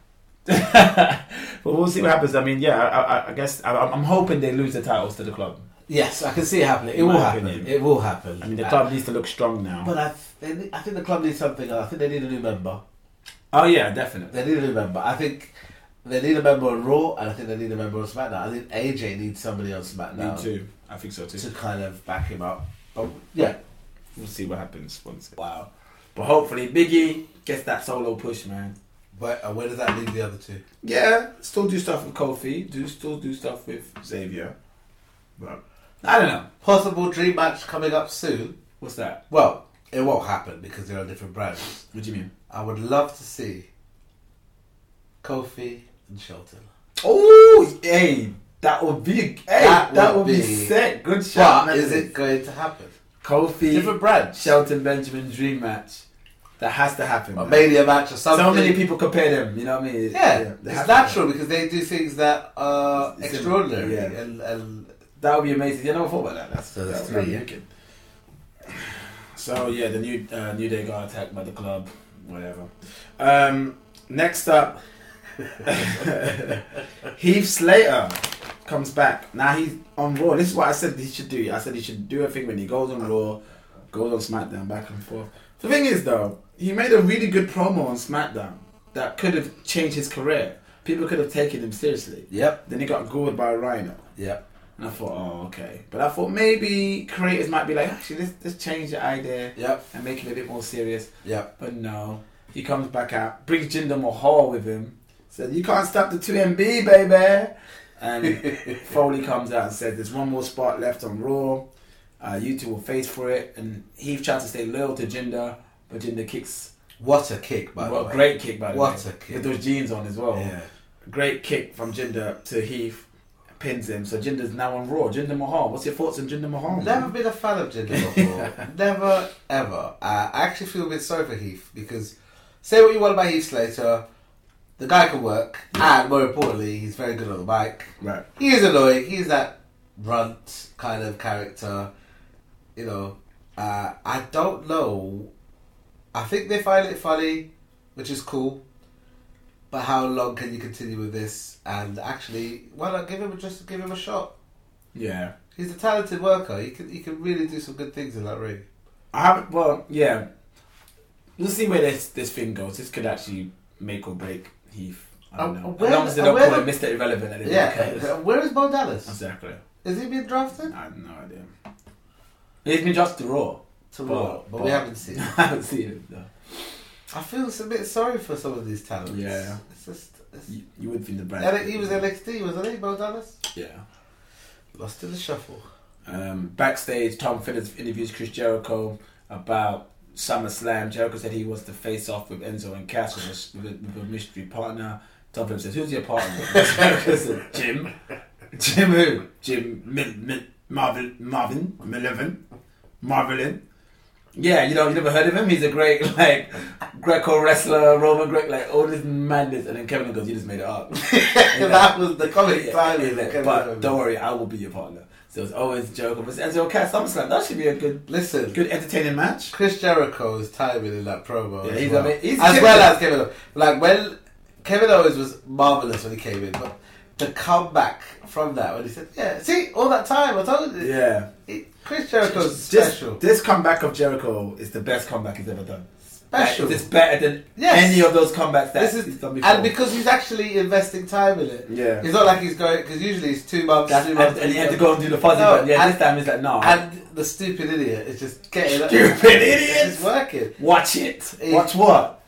But we'll see what happens. I mean, yeah, I, I, I guess I, I'm hoping they lose the titles to the Club. Yes, I can see it happening. It In will my happen. opinion. It will happen. I mean, the Uh, Club needs to look strong now. But I, th- they, need- I think the club needs something else. I think they need a new member. Oh yeah, definitely. They need a new member. I think they need a member on Raw, and I think they need a member on SmackDown. I think A J needs somebody on SmackDown Me too. I think so too. to kind of back him up. But yeah, We'll see what happens once. Wow. But hopefully Biggie gets that solo push, man. but uh, where does that leave the other two? Yeah, still do stuff with Kofi. Do still do stuff with Xavier. But I don't know. Possible dream match coming up soon. What's that? Well, it won't happen because they're on different brands. What do you mean? I would love to see Kofi and Shelton. Oh, hey, that would be hey, That that, would would be, be- sick. Good shot. But man. is it going to happen? Kofi, Different brands. Shelton Benjamin dream match? That has to happen. A man. Mania match or something. So many people compare them. You know what I mean? Yeah, they it's have to natural because they do things that are It's extraordinary. similar, yeah. And, and That would be amazing. You never thought about that. That's, So that's that's three, really yeah. wicked. So yeah, the new uh, New Day got attacked by the Club. Whatever. Um, next up, Heath Slater comes back. Now he's on Raw. This is what I said he should do. I said he should do a thing when he goes on Raw. goes on SmackDown back and forth. The thing is, though, he made a really good promo on SmackDown that could have changed his career. People could have taken him seriously. Yep. Then he got gored by Rhino. Yep. And I thought, oh, okay. But I thought maybe creators might be like, actually, let's, let's change the idea Yep. and make it a bit more serious. Yep. But no. He comes back out, brings Jinder Mahal with him, said, you can't stop the two M B, baby. And Foley comes out and said, there's one more spot left on Raw. Uh, you two will face for it. And Heath tried to stay loyal to Jinder, but Jinder kicks. What a kick, by Well, the way. great kick, by the What way. a kick. With those jeans on as well. Yeah. Great kick from Jinder to Heath. Pins him. So Jinder's now on Raw. Jinder Mahal. What's your thoughts on Jinder Mahal? Never been a fan of Jinder before. Never, ever. Uh, I actually feel a bit sorry for Heath because say what you want about Heath Slater, the guy can work, and more importantly, he's very good on the mic. Right. He is annoying. He's that runt kind of character. You know, uh, I don't know. I think they find it funny, which is cool. But how long can you continue with this? And actually, why not give him a, just give him a shot? Yeah. He's a talented worker. He can he can really do some good things in that ring. I haven't. Well, yeah. We'll see where this this thing goes. This could actually make or break Heath. I don't Uh, know. where- as long as they uh, don't where call the- him Mister Irrelevant. And Yeah. Where is Bo Dallas? Exactly. Is he being drafted? I have no idea. He's been just to Raw. To But- Raw, but, but- we haven't seen I it. haven't seen him. No. I feel a bit sorry for some of these talents. Yeah. It's just... It's, You, you would think the brand. N- he was N X T, wasn't he, Bo Dallas? Yeah. Lost in the shuffle. Um, backstage, Tom Phillips interviews Chris Jericho about SummerSlam. Jericho said he wants to face off with Enzo and Cass with a, with a, with a mystery partner. Tom Phillips says, "Who's your partner?" Jericho said, "Jim." Jim who? Jim Mil- Mil- Marvin Marvin Melvin Marvelin. Yeah, you know, you never heard of him. He's a great like Greco wrestler, Roman Greco, like all this madness. And then Kevin goes, "You just made it up." That was the comic Yeah, timing. yeah, that but Kevin- don't worry, I will be your partner. So it's always Jericho versus Enzo Cass SummerSlam. That should be a good, Listen, good entertaining match. Chris Jericho's timing in that promo Yeah, as, he's well. ama- he's as Kevin- well as Kevin Owens. Like when Kevin Owens was marvelous when he came in, but the comeback from that when he said, "Yeah, see, all that time I told you." Yeah, It, Chris Jericho's This- special. This comeback of Jericho is the best comeback he's ever done. Special. Like, it's better than Yes. any of those comebacks that This he's is, done before. and because he's actually investing time in it. Yeah. It's not like he's going because usually it's two months, That's, two and, months, and he had to go and do the fuzzy, No, but yeah, and- this time he's like, no, And the stupid idiot is just getting it. Stupid idiot! It's working. watch it. He- Watch what?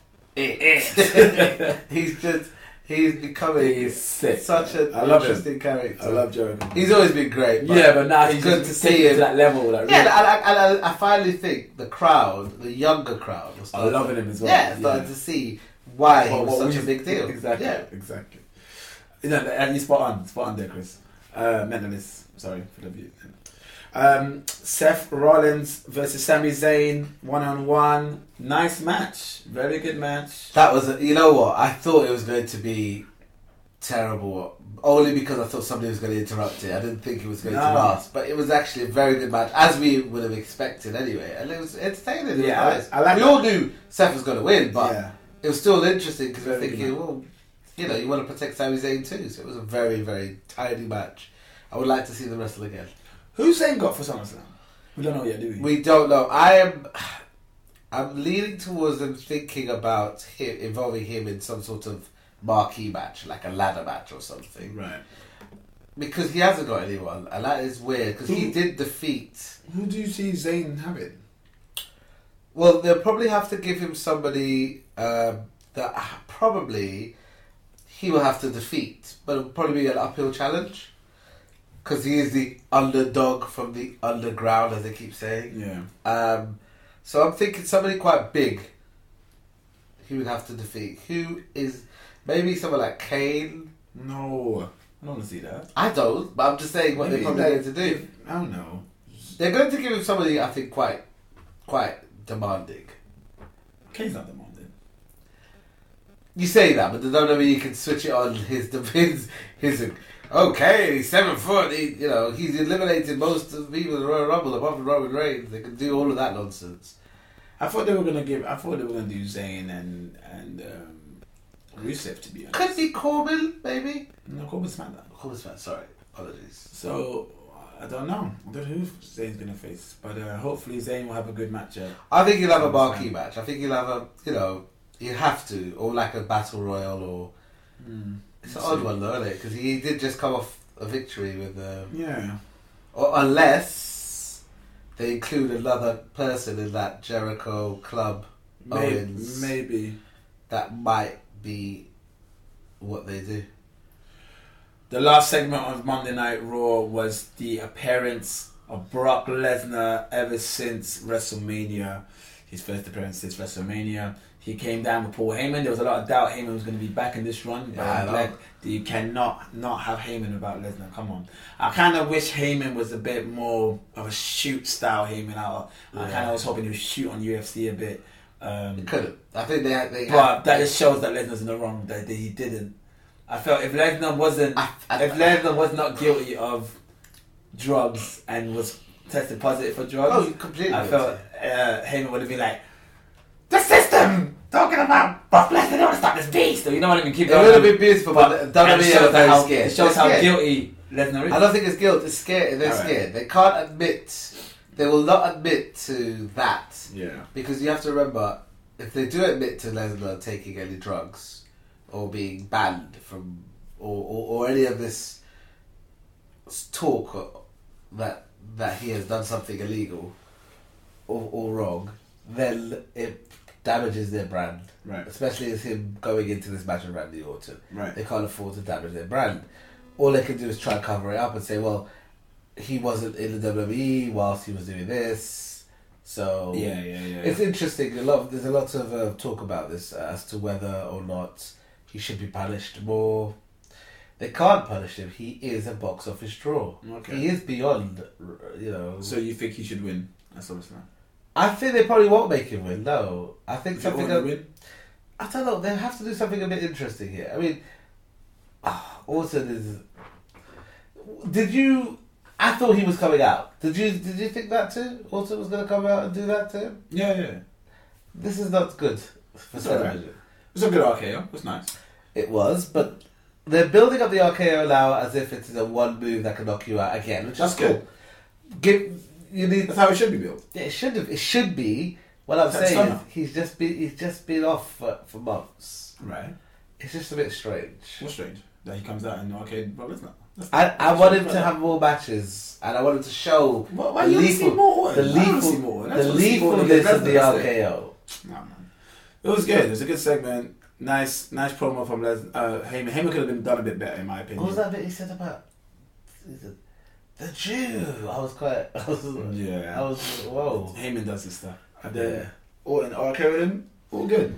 he's just he's becoming He's sick. such an I love him. interesting character. I love Jericho. He's always been great. But yeah, but now it's he's good just to taken see it him. to that level. Like, Yeah, really- and I, and I, I finally think the crowd, the younger crowd, will start are loving him as well. Yeah, starting to see why he What- was what such we- a big deal. Exactly. Yeah. Exactly. You know, and you spot on, spot on there, Chris. Uh, mentalist. Sorry for the view. Um, Seth Rollins versus Sami Zayn, one on one. Nice match. Very good match. That was, a, you know what? I thought it was going to be terrible, only because I thought somebody was going to interrupt it. I didn't think it was going No. to last, but it was actually a very good match, as we would have expected anyway. And it was entertaining. It was Yeah, I- nice. I like we that. all knew Seth was going to win, but Yeah. it was still interesting because we're Very good thinking, match. well, you know, you want to protect Sami Zayn too. So it was a very, very tidy match. I would like to see them wrestle again. Who's Zayn got for SummerSlam? We don't know yet, do we? We don't know. I am. I'm leaning towards them thinking about him involving him in some sort of marquee match, like a ladder match or something, Right. because he hasn't got anyone, and that is weird. Because he Who- did defeat. Who do you see Zayn having? Well, they'll probably have to give him somebody um, that probably he will have to defeat, but it'll probably be an uphill challenge. Because he is the underdog from the underground, as they keep saying. Yeah. Um, so I'm thinking somebody quite big he would have to defeat. Who is maybe someone like Kane? No. I don't want to see that. I don't, but I'm just saying what Maybe they're probably like- going to do. I don't know. They're going to give him somebody I think quite, quite demanding. Kane's not demanding. You say that, but the W W E can switch it on his his his. Okay, he's seven foot. He, you know, he's eliminated most of the people in the Royal Rumble apart from Roman Reigns. They can do all of that nonsense. I thought they were gonna give. I thought they were gonna do Zayn and and um, Rusev, to be honest. Could be Corbin, maybe. No, Corbin's SmackDown. Corbin's fan. Sorry, apologies. So I don't know. I don't know who Zayn's going to face. But uh, hopefully Zayn will have a good match. Uh, I think he'll have a marquee match. I think he'll have a, you know, you have to, or like a battle royal, or mm, it's an odd one though, isn't it? Because he did just come off a victory with, um, yeah. or unless they include another person in that Jericho Club Maybe, Owens, maybe. that might be what they do. The last segment of Monday Night Raw was the appearance of Brock Lesnar ever since WrestleMania. His first appearance since WrestleMania. He came down with Paul Heyman. There was a lot of doubt Heyman was going to be back in this run. But Yeah, I'm I glad know. that you cannot not have Heyman without Lesnar. Come on. I kind of wish Heyman was a bit more of a shoot style Heyman. I, I Yeah. kind of was hoping he would shoot on U F C a bit. Um, Couldn't. I think they had. They but had, that just shows that Lesnar's in the wrong. That, that he didn't. I felt if Lesnar wasn't, I- I- if Lesnar was not guilty of drugs and was tested positive for drugs, Oh, you completely. I felt uh, Heyman would have been like, the system talking about Brock Lesnar. They want to stop this beast. So you know what I mean? Keep It going. would have been beautiful, but W W E it are shows very how, scared. it shows They're how scared. guilty Lesnar is. I don't think it's guilt. It's scared. They're Alright. scared. They can't admit. They will not admit to that Yeah. because you have to remember, if they do admit to Lesnar taking any drugs or being banned from or, or, or any of this talk that that he has done something illegal or, or wrong, then it damages their brand. Right. Especially as him going into this match with Randy Orton. Right. They can't afford to damage their brand. All they can do is try and cover it up and say, well, he wasn't in the W W E whilst he was doing this. So Yeah, yeah, yeah. it's interesting. A lot. Of, there's a lot of uh, talk about this uh, as to whether or not he should be punished more. They can't punish him. He is a box office draw. Okay. He is beyond, you know. So you think he should win? That's obviously. I think they probably won't make him win. No, I think If something. you want to win? I don't know. They have to do something a bit interesting here. I mean, ah, Orton is. Did you? I thought he was coming out. Did you? Did you think that too? Orton was going to come out and do that to him. Yeah, yeah. This is not good for It's alright. television. It's a good R K O. It's nice. It was, but they're building up the R K O now as if it's a one move that can knock you out again, which That's is cool. Give you need. That's how it should be built. Yeah, it should have. It should be. What I'm That's saying summer. is, he's just been. He's just been off for, for months. Right. It's just a bit strange. What's strange? That he comes out and okay, Brock Lesnar. That's- I, I that's want him strange, to right? have more matches, and I want him to show Why- why the you wanna see lethal, more? the I wanna lethal, see more. That's the what I see more than lethalness Lesnar, of the that's R it. K O. Nah, man. It was good. It was a good segment. Nice, nice promo from Les. Uh, Heyman. Heyman could have been done a bit better, in my opinion. What was that bit he said about he said, the Jew? I was quite. I was. Yeah. I was. Whoa. Heyman does this stuff. And Yeah. then Orton R K O'd him. All good.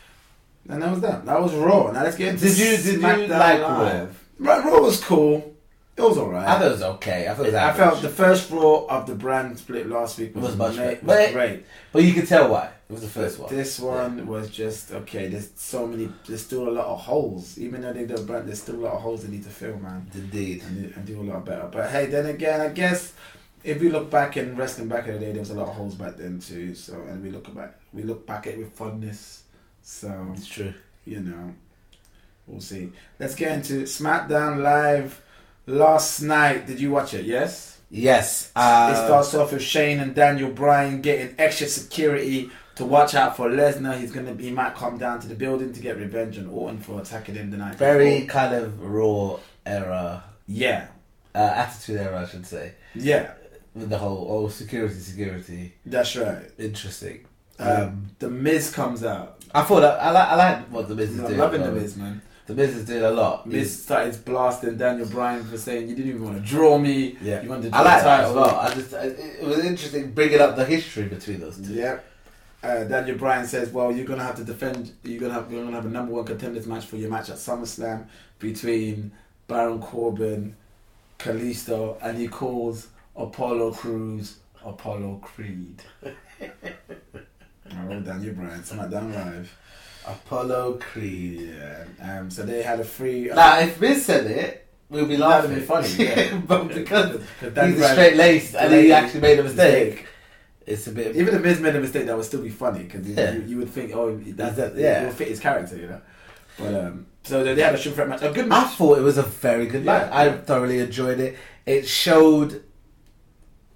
And that was that. That was Raw. Now let's get into Did you- did you SmackDown like Live. Right, Raw was cool. It was alright. I thought it was okay. I thought it was I average. felt the first Raw of the brand split last week was, Was much ma- better. was But- great. But you could tell why. It was the first one. This one was just okay. There's so many. There's still a lot of holes. Even though they do brand, there's still a lot of holes they need to fill, man, Indeed. and, do- and do a lot better. But hey, then again, I guess if we look back in wrestling back in the day, there was a lot of holes back then too. So and we look back, we look back at it with fondness. So It's true. you know, we'll see. Let's get into SmackDown Live last night. Did you watch it? Yes. Yes. Uh, It starts off with Shane and Daniel Bryan getting extra security to watch out for Lesnar. He's gonna, he might come down to the building to get revenge on Orton for attacking him the night very before. kind of raw era, Yeah, uh, attitude era, I should say. yeah, With the whole oh security, security. that's right. Interesting. Um, Um, the Miz comes out. I thought that, I like I like what the Miz is I'm doing. loving the bro. Miz, man. The Miz is doing a lot. Miz started blasting Daniel Bryan for saying you didn't even want to draw me. Yeah, You wanted to I draw like the that title. as well. I just it, it was interesting bringing up the history between those two. Yeah. Uh, Daniel Bryan says, "Well, you're gonna have to defend. You're gonna have. You're gonna have a number one contenders match for your match at SummerSlam between Baron Corbin, Kalisto, and he calls Apollo Crews Apollo Creed." Oh, Daniel Bryan, SmackDown Live. Apollo Creed. Yeah. Um. So they had a free. Uh, Now, if Miz said it, we'll be That'd laughing. be funny, yeah. but because Daniel he's a Bryan- straight laced and he actually made a mistake, Mistake. it's a bit. Even if Miz made a mistake, that would still be funny because Yeah. you, you would think, oh, that's that. Yeah. It will fit his character, you know. But um, so they had a triple threat match, a good I match. thought it was a very good match. Yeah. I thoroughly enjoyed it. It showed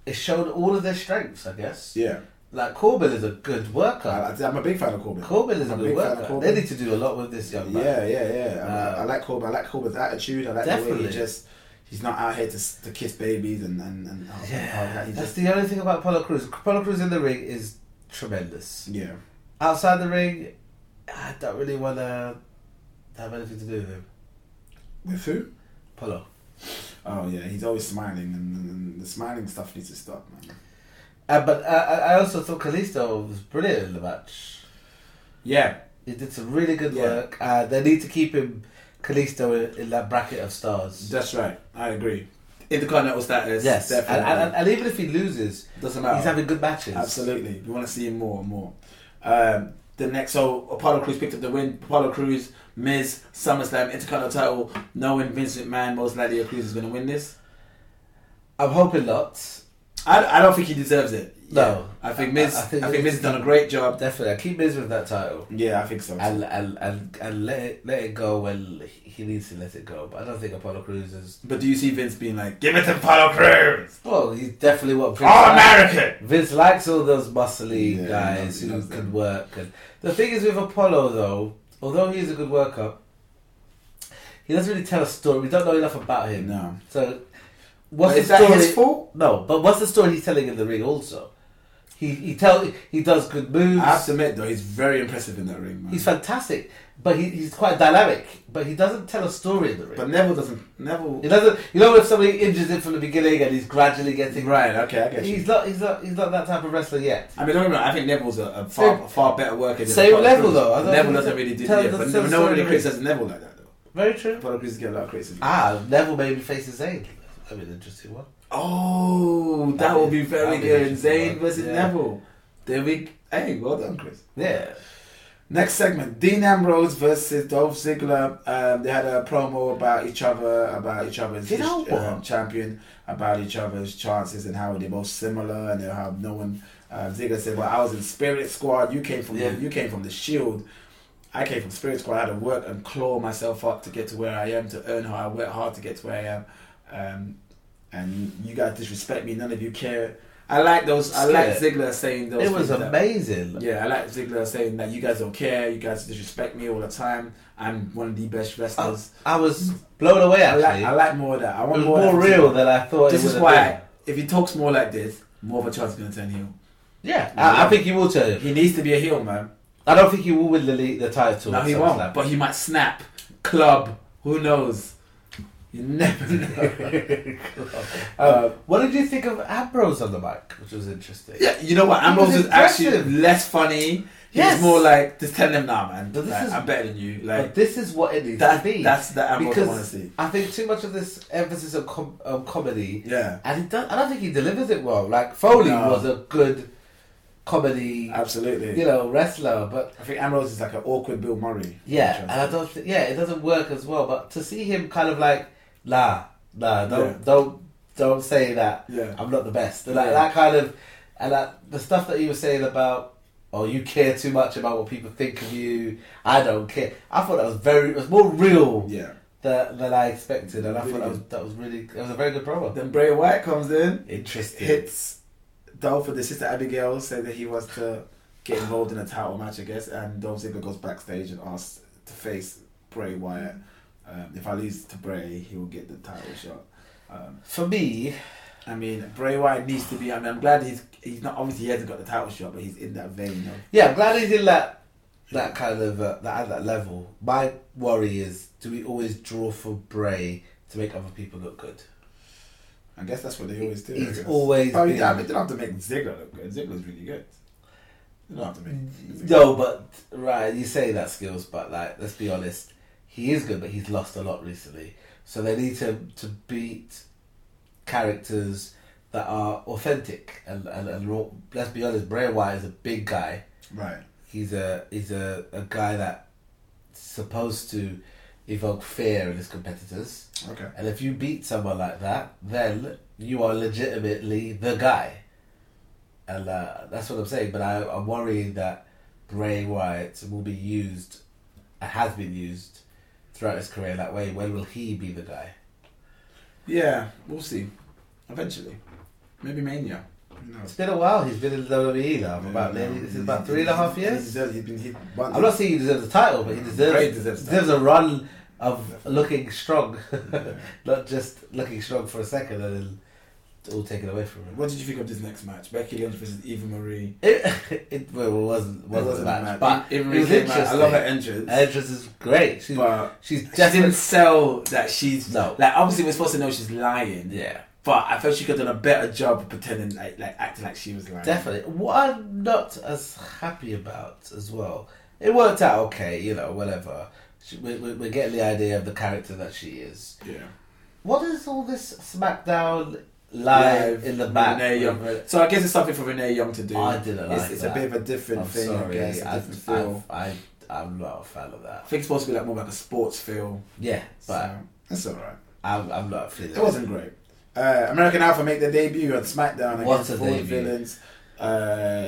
it showed all of their strengths, I guess. Yeah. Like Corbin is a good worker. I, I'm a big fan of Corbin. Corbin is I'm a a good big fan of worker. Corbin. They need to do a lot with this young man. Yeah, yeah, yeah. I, Uh, I like Corbin. I like Corbin's attitude. I like the way Definitely. he just. He's not out here to to kiss babies and and and. and Yeah, he that's just, the only thing about Apollo Crews. Apollo Crews in the ring is tremendous. yeah. Outside the ring, I don't really want to have anything to do with him. With who? Apollo. Oh yeah, he's always smiling, and, and the smiling stuff needs to stop, man. Uh, but uh, I I also thought Kalisto was brilliant in the match. Yeah, He did some really good Yeah. work. Uh, they need to keep him, Kalisto, in, in that bracket of stars. that's right. I agree. Intercontinental status. Yes, and, definitely. and, and even if he loses, doesn't matter. he's having good matches. Absolutely, we want to see him more and more. Um, the next, so Apollo Crews picked up the win. Apollo Crews, Miz, SummerSlam, Intercontinental title. Knowing Vince McMahon, most likely Crews is going to win this. I'm hoping not. I, I don't think he deserves it. No. Yeah. I think Miz. I- I I think, think Miz has done a great job. Definitely, I keep Miz with that title. Yeah, I think so. And, and, and, and let it let it go when he needs to let it go. But I don't think Apollo Crews is. But do you see Vince being like, "Give it to Apollo Crews, Well, he's definitely what Vince all likes. American"? Vince likes all those muscly Yeah, guys he who loves can them. work. And the thing is with Apollo, though, although he is a good worker, he doesn't really tell a story. We don't know enough about him. No. So, what's But the is that story? his fault? No, but what's the story he's telling in the ring? Also, he he tell he does good moves. I have to admit, though, he's very impressive in that ring, man. He's fantastic, but he, he's quite dynamic. But he doesn't tell a story in the ring. But Neville doesn't. Neville. He doesn't. You know, if somebody injures him from the beginning and he's gradually getting Right. Okay, I get you. He's not. He's not. He's not that type of wrestler yet. I mean, don't get me wrong, I think Neville's a, a far Same- far better worker than same Apollo level, Crews. though. I don't Neville think doesn't that- really do tell it, the but same no story one really in the ring. criticizes Neville like that, though. Very true. Apollo Crews get a lot of criticism. Ah, Neville maybe faces Zayn. That'd be an interesting one. Oh, that That'd would be- be very that'd be good. interesting Zayn one. versus Yeah. Neville. There we. Hey, well done, Chris. Yeah. Next segment: Dean Ambrose versus Dolph Ziggler. Um, they had a promo about each other, about each other's You know um, what? champion, about each other's chances and how they're both similar, and how no one. Uh, Ziggler said, "Well, I was in Spirit Squad. You came from Yeah. the, you came from the Shield. I came from Spirit Squad. I had to work and claw myself up to get to where I am, to earn how I worked hard to get to where I am. Um, and you guys disrespect me. None of you care." I like those. I like Scared. Ziggler saying those. It was things that- amazing. yeah, I like Ziggler saying that you guys don't care, you guys disrespect me all the time. I'm one of the best I, wrestlers. I was blown away. I like, Actually, I like more of that. I it want was more, more, of that from real Ziggler. than I thought. This it is would why, have if he talks more like this, more of a chance he's going to turn heel. been. Yeah, I, I think he will turn. He needs to be a heel, man. I don't think he will win the league, the title. No, at he won't. SummerSlam. But he might snap, club. Who knows? You never know. Um, what did you think of Ambrose on the mic, which was interesting? Yeah, you know what? He Ambrose was is actually impressive. less funny. He's Yes. more like, just tell him now, man. But this Like, is- I'm better than you. But Like this is what it needs that, to be. that's the Ambrose I because want to see. I think too much of this emphasis on, com- on comedy, Yeah, and he does, I don't think he delivers it well. Like Foley No. was a good comedy, absolutely. you know, wrestler, but I think Ambrose is like an awkward Bill Murray. yeah, and I don't, th- yeah, it doesn't work as well. But to see him kind of like, nah, nah, don't, Yeah. don't, don't say that. Yeah. I'm not the best. Like Yeah. that kind of, and that the stuff that he was saying about, oh, you care too much about what people think of you. I don't care. I thought that was very, it was more real Yeah. than, than I expected, and I Really thought that was good. that was really, it was a very good promo. Then Bray Wyatt comes in, Interesting. hits Dolph with the sister Abigail, said that he was to get involved in a title match, I guess, and Dolph Ziggler goes backstage and asks to face Bray Wyatt. Um, if I lose to Bray, he will get the title shot. Um, For me, I mean, Bray Wyatt needs to be. I mean, I'm glad he's he's not obviously he hasn't got the title shot, but he's in that vein. You know? yeah, I'm glad he's in that that kind of uh, that at that level. My worry is, do we always draw for Bray to make other people look good? I guess that's what they always do. I He's guess. always Oh, been- yeah, I mean, they don't have to make Ziggler look good. Ziggler's really good. They don't have to make. Ziggler. No, but right, you say that skills, but like, let's be honest, he is good, but he's lost a lot recently. So they need to to beat characters that are authentic and and, and raw. Let's be honest, Bray Wyatt is a big guy. Right. He's a he's a, a guy that's supposed to evoke fear in his competitors. Okay. And if you beat someone like that, then you are legitimately the guy. And uh, that's what I'm saying. But I, I'm worried that Bray Wyatt will be used, and has been used, throughout his career that way. When will he be the guy? Yeah, we'll see. Eventually. maybe Mania. Who knows? It's been a while. He's been in the W W E now for Yeah, about no, nearly, this is he- about he- three and a half he years. deserves- he's been, he won- I'm not saying he deserves the title, but he deserves Great deserves the deserves a run of looking strong, not just looking strong for a second and then it's all taken away from him. What did you think of this next match? Becky Lynch versus Eva Marie. It, it well, it wasn't wasn't, wasn't a a match, match. but Eva it Marie was came out. interesting. I love her entrance. Her entrance is great. She's But she's she didn't definitely sell that she's No. like obviously we're supposed to know she's lying. yeah. But I felt she could have done a better job of pretending like like acting like she was lying. Definitely. What I'm not as happy about as well, it worked out okay, you know, whatever. She, we, we, we're getting the idea of the character that she is. Yeah. What is all this SmackDown live, in the back? Renee Young. with- So I guess it's something for Renee Young to do. I didn't like It's, it's that. a bit of a different I'm thing. sorry, I guess, a I, different feel. I, I, I'm not a fan of I that. think it's supposed to be like more like a sports feel. Yeah, but So that's all right. I'm, I'm not feeling It wasn't great. Uh, American Alpha make their debut on SmackDown What against a Four debut. Villains. Uh,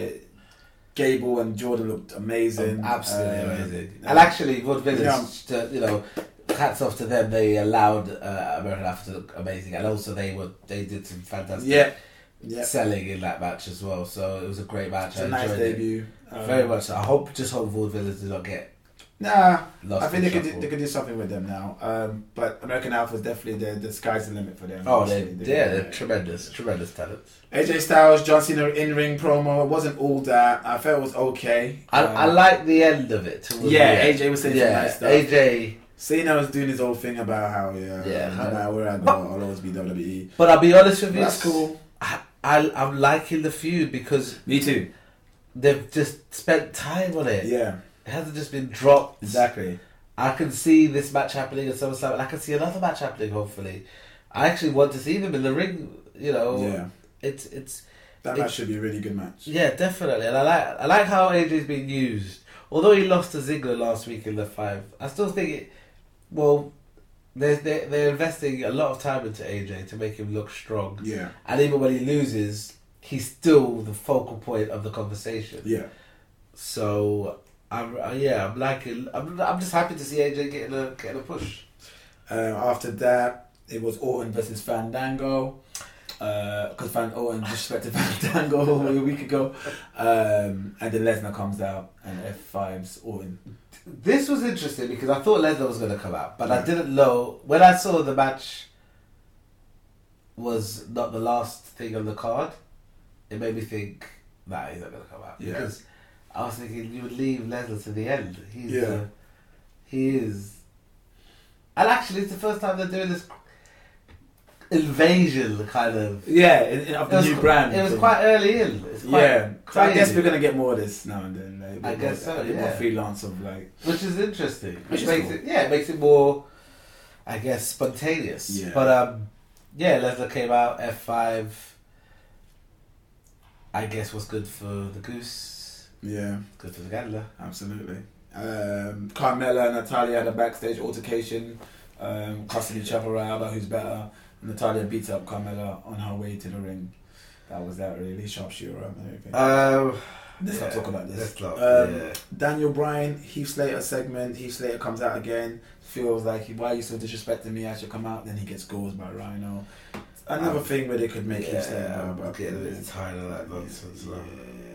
Gable and Jordan looked amazing. Absolutely Uh, amazing. And actually, Wood Villains, Yeah. to, you know, hats off to them. They allowed uh, American Alpha to look amazing, and also they were they did some fantastic Yeah. Yeah. selling in that match as well. So it was a great match. It's a I nice enjoyed it debut. Um, very much. So. I hope just hope Wood Villains do not get Nah, lost. I think they in could do, shuffle. they could do something with them now. Um, but American Alpha is definitely the the sky's the limit for them. Oh, they, Obviously, yeah, they're tremendous, tremendous talents. A J Styles, John Cena in ring promo. It wasn't all that. I felt it was okay. I, Um, I like the end of it. towards Yeah, the end. A J was saying yeah, some nice stuff. A J. Cena was doing his whole thing about how yeah, Yeah. no matter where I go, I'll always be W W E. But I'll be honest with you, That's cool. I, I, I'm liking the feud because Me too. they've just spent time on it. Yeah, It hasn't just been dropped. exactly. I can see this match happening at SummerSlam, and I can see another match happening. Hopefully, I actually want to see them in the ring. You know, Yeah, it's it's that It- match should be a really good match. yeah, definitely. And I like I like how A J's been used. Although he lost to Ziggler last week in the five, I still think it. Well, they're they're, they're investing a lot of time into A J to make him look strong, Yeah, and even when he loses, he's still the focal point of the conversation. yeah. So I'm uh, yeah, I'm liking. I'm I'm just happy to see A J getting a getting a push. Uh, after that, it was Orton versus Fandango. Because Fan Orton disrespected Fandango a week ago. Um, and then Lesnar comes out and F fives Orton. This was interesting because I thought Lesnar was going to come out, but I didn't know when I saw the match was not the last thing on the card. It made me think, nah, he's not going to come out Yeah. because I was thinking you would leave Lesnar to the end. He's Yeah. uh, he is, and actually it's the first time they're doing this invasion kind of. Yeah, in, in, of It the was, new brand. It was thing. quite early in. It's quite Yeah, so I guess crazy. we're gonna get more of this now and then. Like, a bit I guess more, so, a bit more yeah. freelance of like. Which is interesting. Which Which, is makes cool. it yeah, it makes it more, I guess, spontaneous. Yeah. But um, yeah, Lesnar came out F five. I guess was good for the goose, Yeah, good for the gander. absolutely. Um, Carmella and Natalia had a backstage altercation, um, cussing each other out about who's better. And Natalia beats up Carmella on her way to the ring. That was that really sharpshooter and everything. Um, Let's not yeah, talk about this. Let's not. Um, yeah. Daniel Bryan, Heath Slater segment. Heath Slater comes out again. Feels like, why are you so disrespecting me? I should come out. Then he gets goals by Rhino. Another Um, thing where they could make yeah, Heath Slater. I'm but- getting a bit tired of that nonsense. Yeah.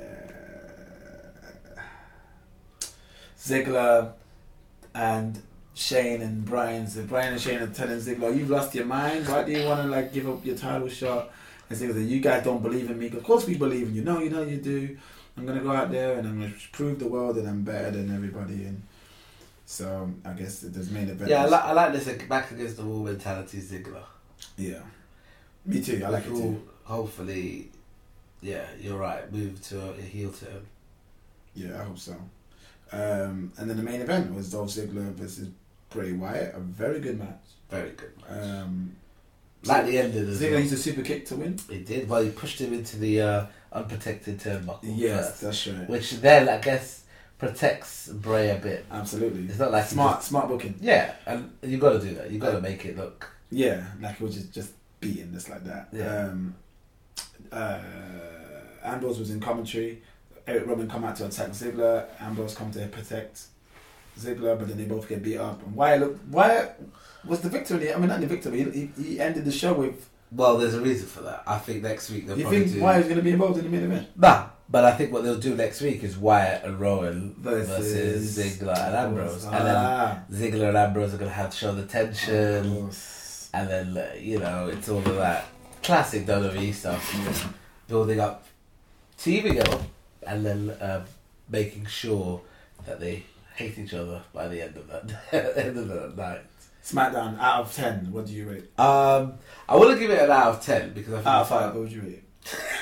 now. Ziggler and Shane and Brian. So Brian and Shane are telling Ziggler, "You've lost your mind. Why do you want to like give up your title shot?" And Ziggler said, "You guys don't believe in me. Of course we believe in you. No, you know you do. I'm gonna go out there and I'm gonna prove the world that I'm better than everybody." And so I guess there's main event. Yeah, I like I like this uh, back against the wall mentality Ziggler. Yeah, me too. I like it Which will too. Hopefully, yeah, you're right. Move to a heel turn. Yeah, I hope so. Um, and then the main event was Dolph Ziggler versus Bray Wyatt. A very good match. Very good. Um, Like the ending as Ziggler well. used a super kick to win. He did. Well, he pushed him into the uh, unprotected turnbuckle. Yes, first, that's right. which then I guess protects Bray a bit. Absolutely. It's not like he smart, just- smart booking. Yeah, and you got to do that. You got to make it look. Yeah, like he was just, just beating just like that. Yeah. Um, uh, Ambrose was in commentary. Eric Rowan come out to attack Ziggler. Ambrose come to protect Ziggler, but then they both get beat up. And Wyatt look, Wyatt was the victor. In the, I mean, not the victor. But he, he he ended the show with Well, there's a reason for that. I think next week they'll You probably think do... Wyatt's going to be involved in the main event? Nah, but I think what they'll do next week is Wyatt and Rowan Versus- versus, Ziggler and Ambrose. Ah. And then Ziggler and Ambrose are going to have to show the tension. Of course. And then, uh, you know, it's all of that classic W W E stuff. Building up, teaming up, and then uh, making sure that they hate each other by the end of that end of that night. SmackDown, out of ten, what do you rate? Um, I want to give it an out of ten because I think Out of it's five, about- what would you rate?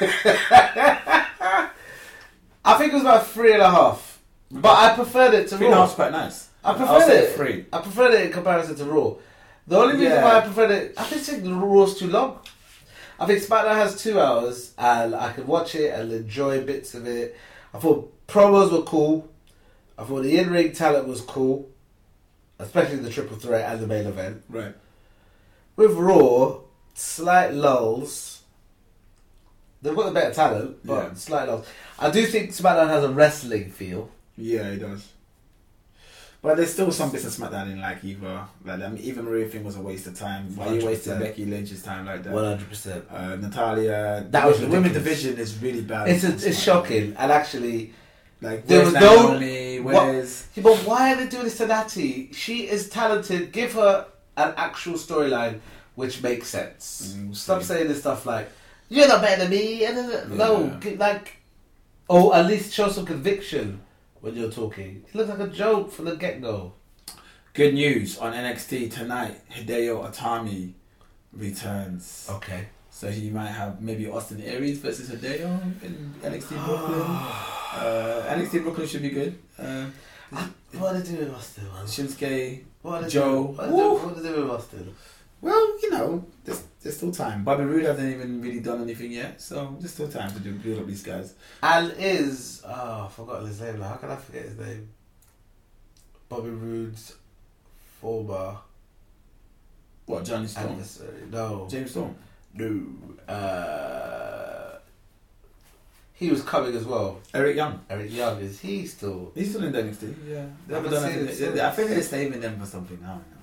I think it was about three and a half, but I preferred it to Three and a Raw. half's quite nice. I I'll preferred say it. three. I preferred it in comparison to Raw. The only reason Yeah. why I preferred it, I just think the Raw's too long. I think SmackDown has two hours, and I could watch it and enjoy bits of it. I thought promos were cool. I thought the in-ring talent was cool, especially the triple threat and the main event. Right. With Raw, slight lulls. They've got the better talent, but Yeah. slight lulls. I do think SmackDown has a wrestling feel. Yeah, it does. But there's still some bits of SmackDown I didn't like either. Like, I mean, even Maria thing was a waste of time. Why you wasting one hundred percent. Becky Lynch's time like that? One hundred percent. Uh, Natalia. That was the women's ridiculous. division is really bad. It's a, it's shocking, and actually, Like There where's was no- Naomi? what- Where's yeah, but why are they doing this to Natty? She is talented. Give her an actual storyline which makes sense. Mm, we'll Stop see. saying this stuff like you're not better than me. and then- No, Yeah. gi- like, or at least show some conviction when you're talking. It looks like a joke from the get go. good news on N X T tonight? Hideo Itami returns. Okay. So he might have maybe Austin Aries versus Hideo in N X T Brooklyn. uh, N X T Brooklyn should be good. Uh, What are they doing with Austin? Man? Shinsuke, What are they Joe. doing? What are they, Woo. what are they doing with Austin? well, you know, there's, there's still time. Bobby Roode hasn't even really done anything yet, so there's still time to do build up these guys. And is oh, I forgot his name now. How can I forget his name? Bobby Roode's former What, Johnny Storm? adversary. No, James Storm? no. Uh, he was coming as well. Eric Young? Eric Young, is he still? He's still in N X T, yeah. They Haven't haven't done seen anything. it They- I think since. they're saving them for something, I don't know.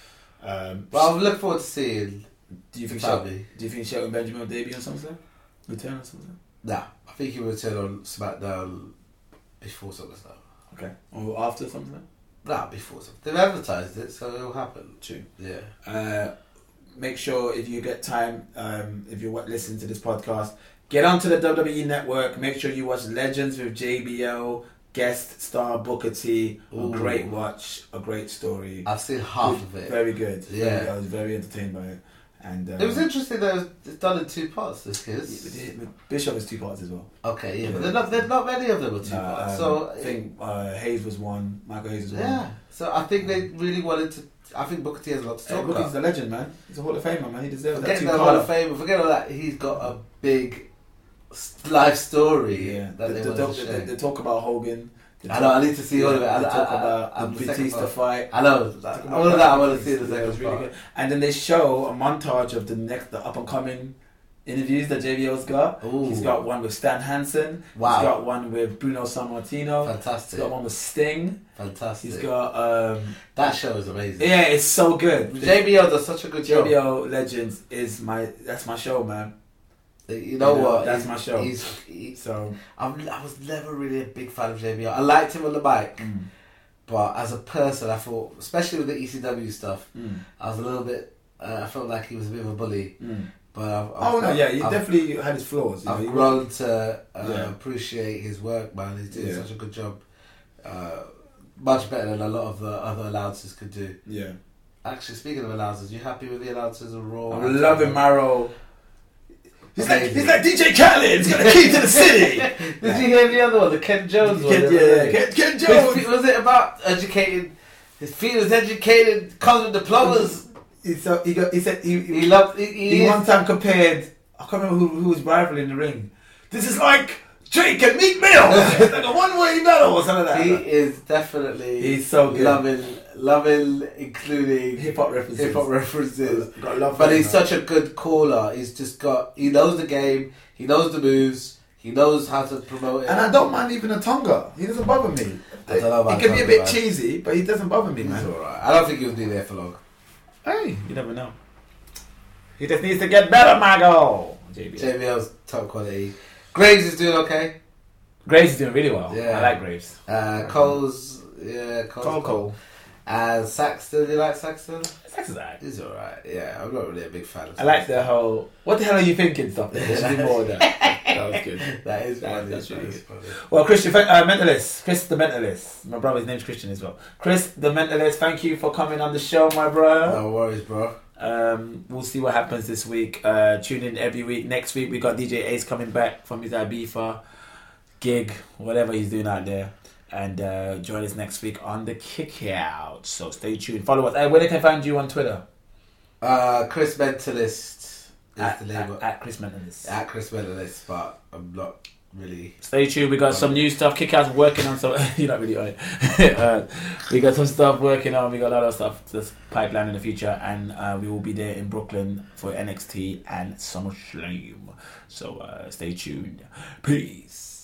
Um, Well, I'm looking forward to seeing. do you think Bobby. Shelton, do you think Shelton Benjamin will debut on SummerSlam? Return on SummerSlam? Nah, I think he will return on SmackDown before SummerSlam. Okay. Or after SummerSlam? Nah, before SummerSlam. They've advertised it, so it'll happen. True. Yeah. Uh, make sure if you get time, um, if you're listening to this podcast, get onto the W W E Network. Make sure you watch Legends with J B L, guest star Booker T. A Ooh. great watch, a great story. I've seen half of it. Very good. Yeah. Very- I was very entertained by it. And um, It was interesting that it was it's done in two parts. This yeah, is but it- but Bishop is two parts as well. okay, yeah, Yeah. but they're not. There's not many of them are two No, parts. um, So I think uh, Hayes was one. Michael Hayes was one. yeah, so I think they really wanted to. I think Booker T has a lot to Uh, talk Booker's about. a legend, man. He's a Hall of Famer, man. He deserves that Forget two the Hall of Fame. Forget all that. He's got a big s- life story Yeah, that the, they the, want talk, to the, share. the talk about Hogan. The I know. I need to see all of it. Yeah, I, they I, talk I, about I'm the the second Batista part. fight. I know. Talk about All of that I want to fights. see in the Yeah, it was second really part. good. And then they show a montage of the next, the up and coming interviews that J B L's got. Ooh. He's got one with Stan Hansen. Wow. He's got one with Bruno Sammartino. He's Fantastic. got one with Sting. Fantastic. He's got um, that show is amazing. yeah, it's so good. J B L does such a good job. J B L Legends is my that's my show, man. You know You know, what? that's He's- my show. He's, he, So I'm, I was never really a big fan of J B L. I liked him on the mic, mm, but as a person, I thought, especially with the E C W stuff, mm, I was a little bit. Uh, I felt like he was a bit of a bully. mm. But I've, Oh I've, no, yeah, he I've, definitely had his flaws. You know, I've he grown to uh, Yeah. appreciate his work, man. He's doing Yeah. such a good job. Uh, much better than a lot of the other announcers could do. yeah. Actually, speaking of announcers, you happy with the announcers of Raw? I'm loving Maro. He's like, Amazing. he's like D J Khaled. He's got a key to the city. Did you hear the other one, the Ken Jones one? Ken, yeah, Ken, Ken His Jones. feet- was it about educated? His feet was educated, comes with diplomas. He, so he got. He said he. He He, loved. He, he he is- one time compared. I can't remember who, who was rival in the ring. This is like Drake and Meek Mill. It's like a one-way battle or something like He that. is definitely. He's so good. Loving, loving, including Hip hop references. hip hop references. Got love. But for he's him, man. such a good caller. He's just got. He knows the game. He knows the moves. He knows how to promote it. And I don't mind even a Tonga. He doesn't bother me. I don't know about He can be a Tonga, bit man. cheesy, but he doesn't bother me, He's man. alright. I don't think he'll be there for long. Hey, you never know. He just needs to get better, Mago. J B L. J B L's top quality. Graves is doing okay. Graves is doing really well. Yeah. I like Graves. Uh, Cole's, yeah, Cole's Cole Cole. And Saxton, do you like Saxton? Saxton's alright. He's alright, yeah. I'm not really a big fan of I like Saxton. the whole, what the hell are you thinking stuff? There should be more of that. That was good. That is That- funny. that's That really is good. funny. Well, Christian, uh, Mentalist. Chris the Mentalist. My brother's name's Christian as well. Chris the Mentalist, thank you for coming on the show, my bro. No worries, bro. Um, we'll see what happens this week. Uh, tune in every week. Next week, we got D J Ace coming back from his Ibiza gig, whatever he's doing out there. And uh, join us next week on the Kick Out. So stay tuned. Follow us. Uh, where they can find you on Twitter? Uh, Chris Mentalist is At, the label. at, at Chris Mentalist. At Chris Mentalist, but I'm not really. Stay tuned. We got some new stuff. Kick Out's working on some. You're not really on it. uh, we got some stuff working on. We got a lot of stuff that's pipeline in the future, and uh, we will be there in Brooklyn for N X T and SummerSlam. So uh, stay tuned. Peace.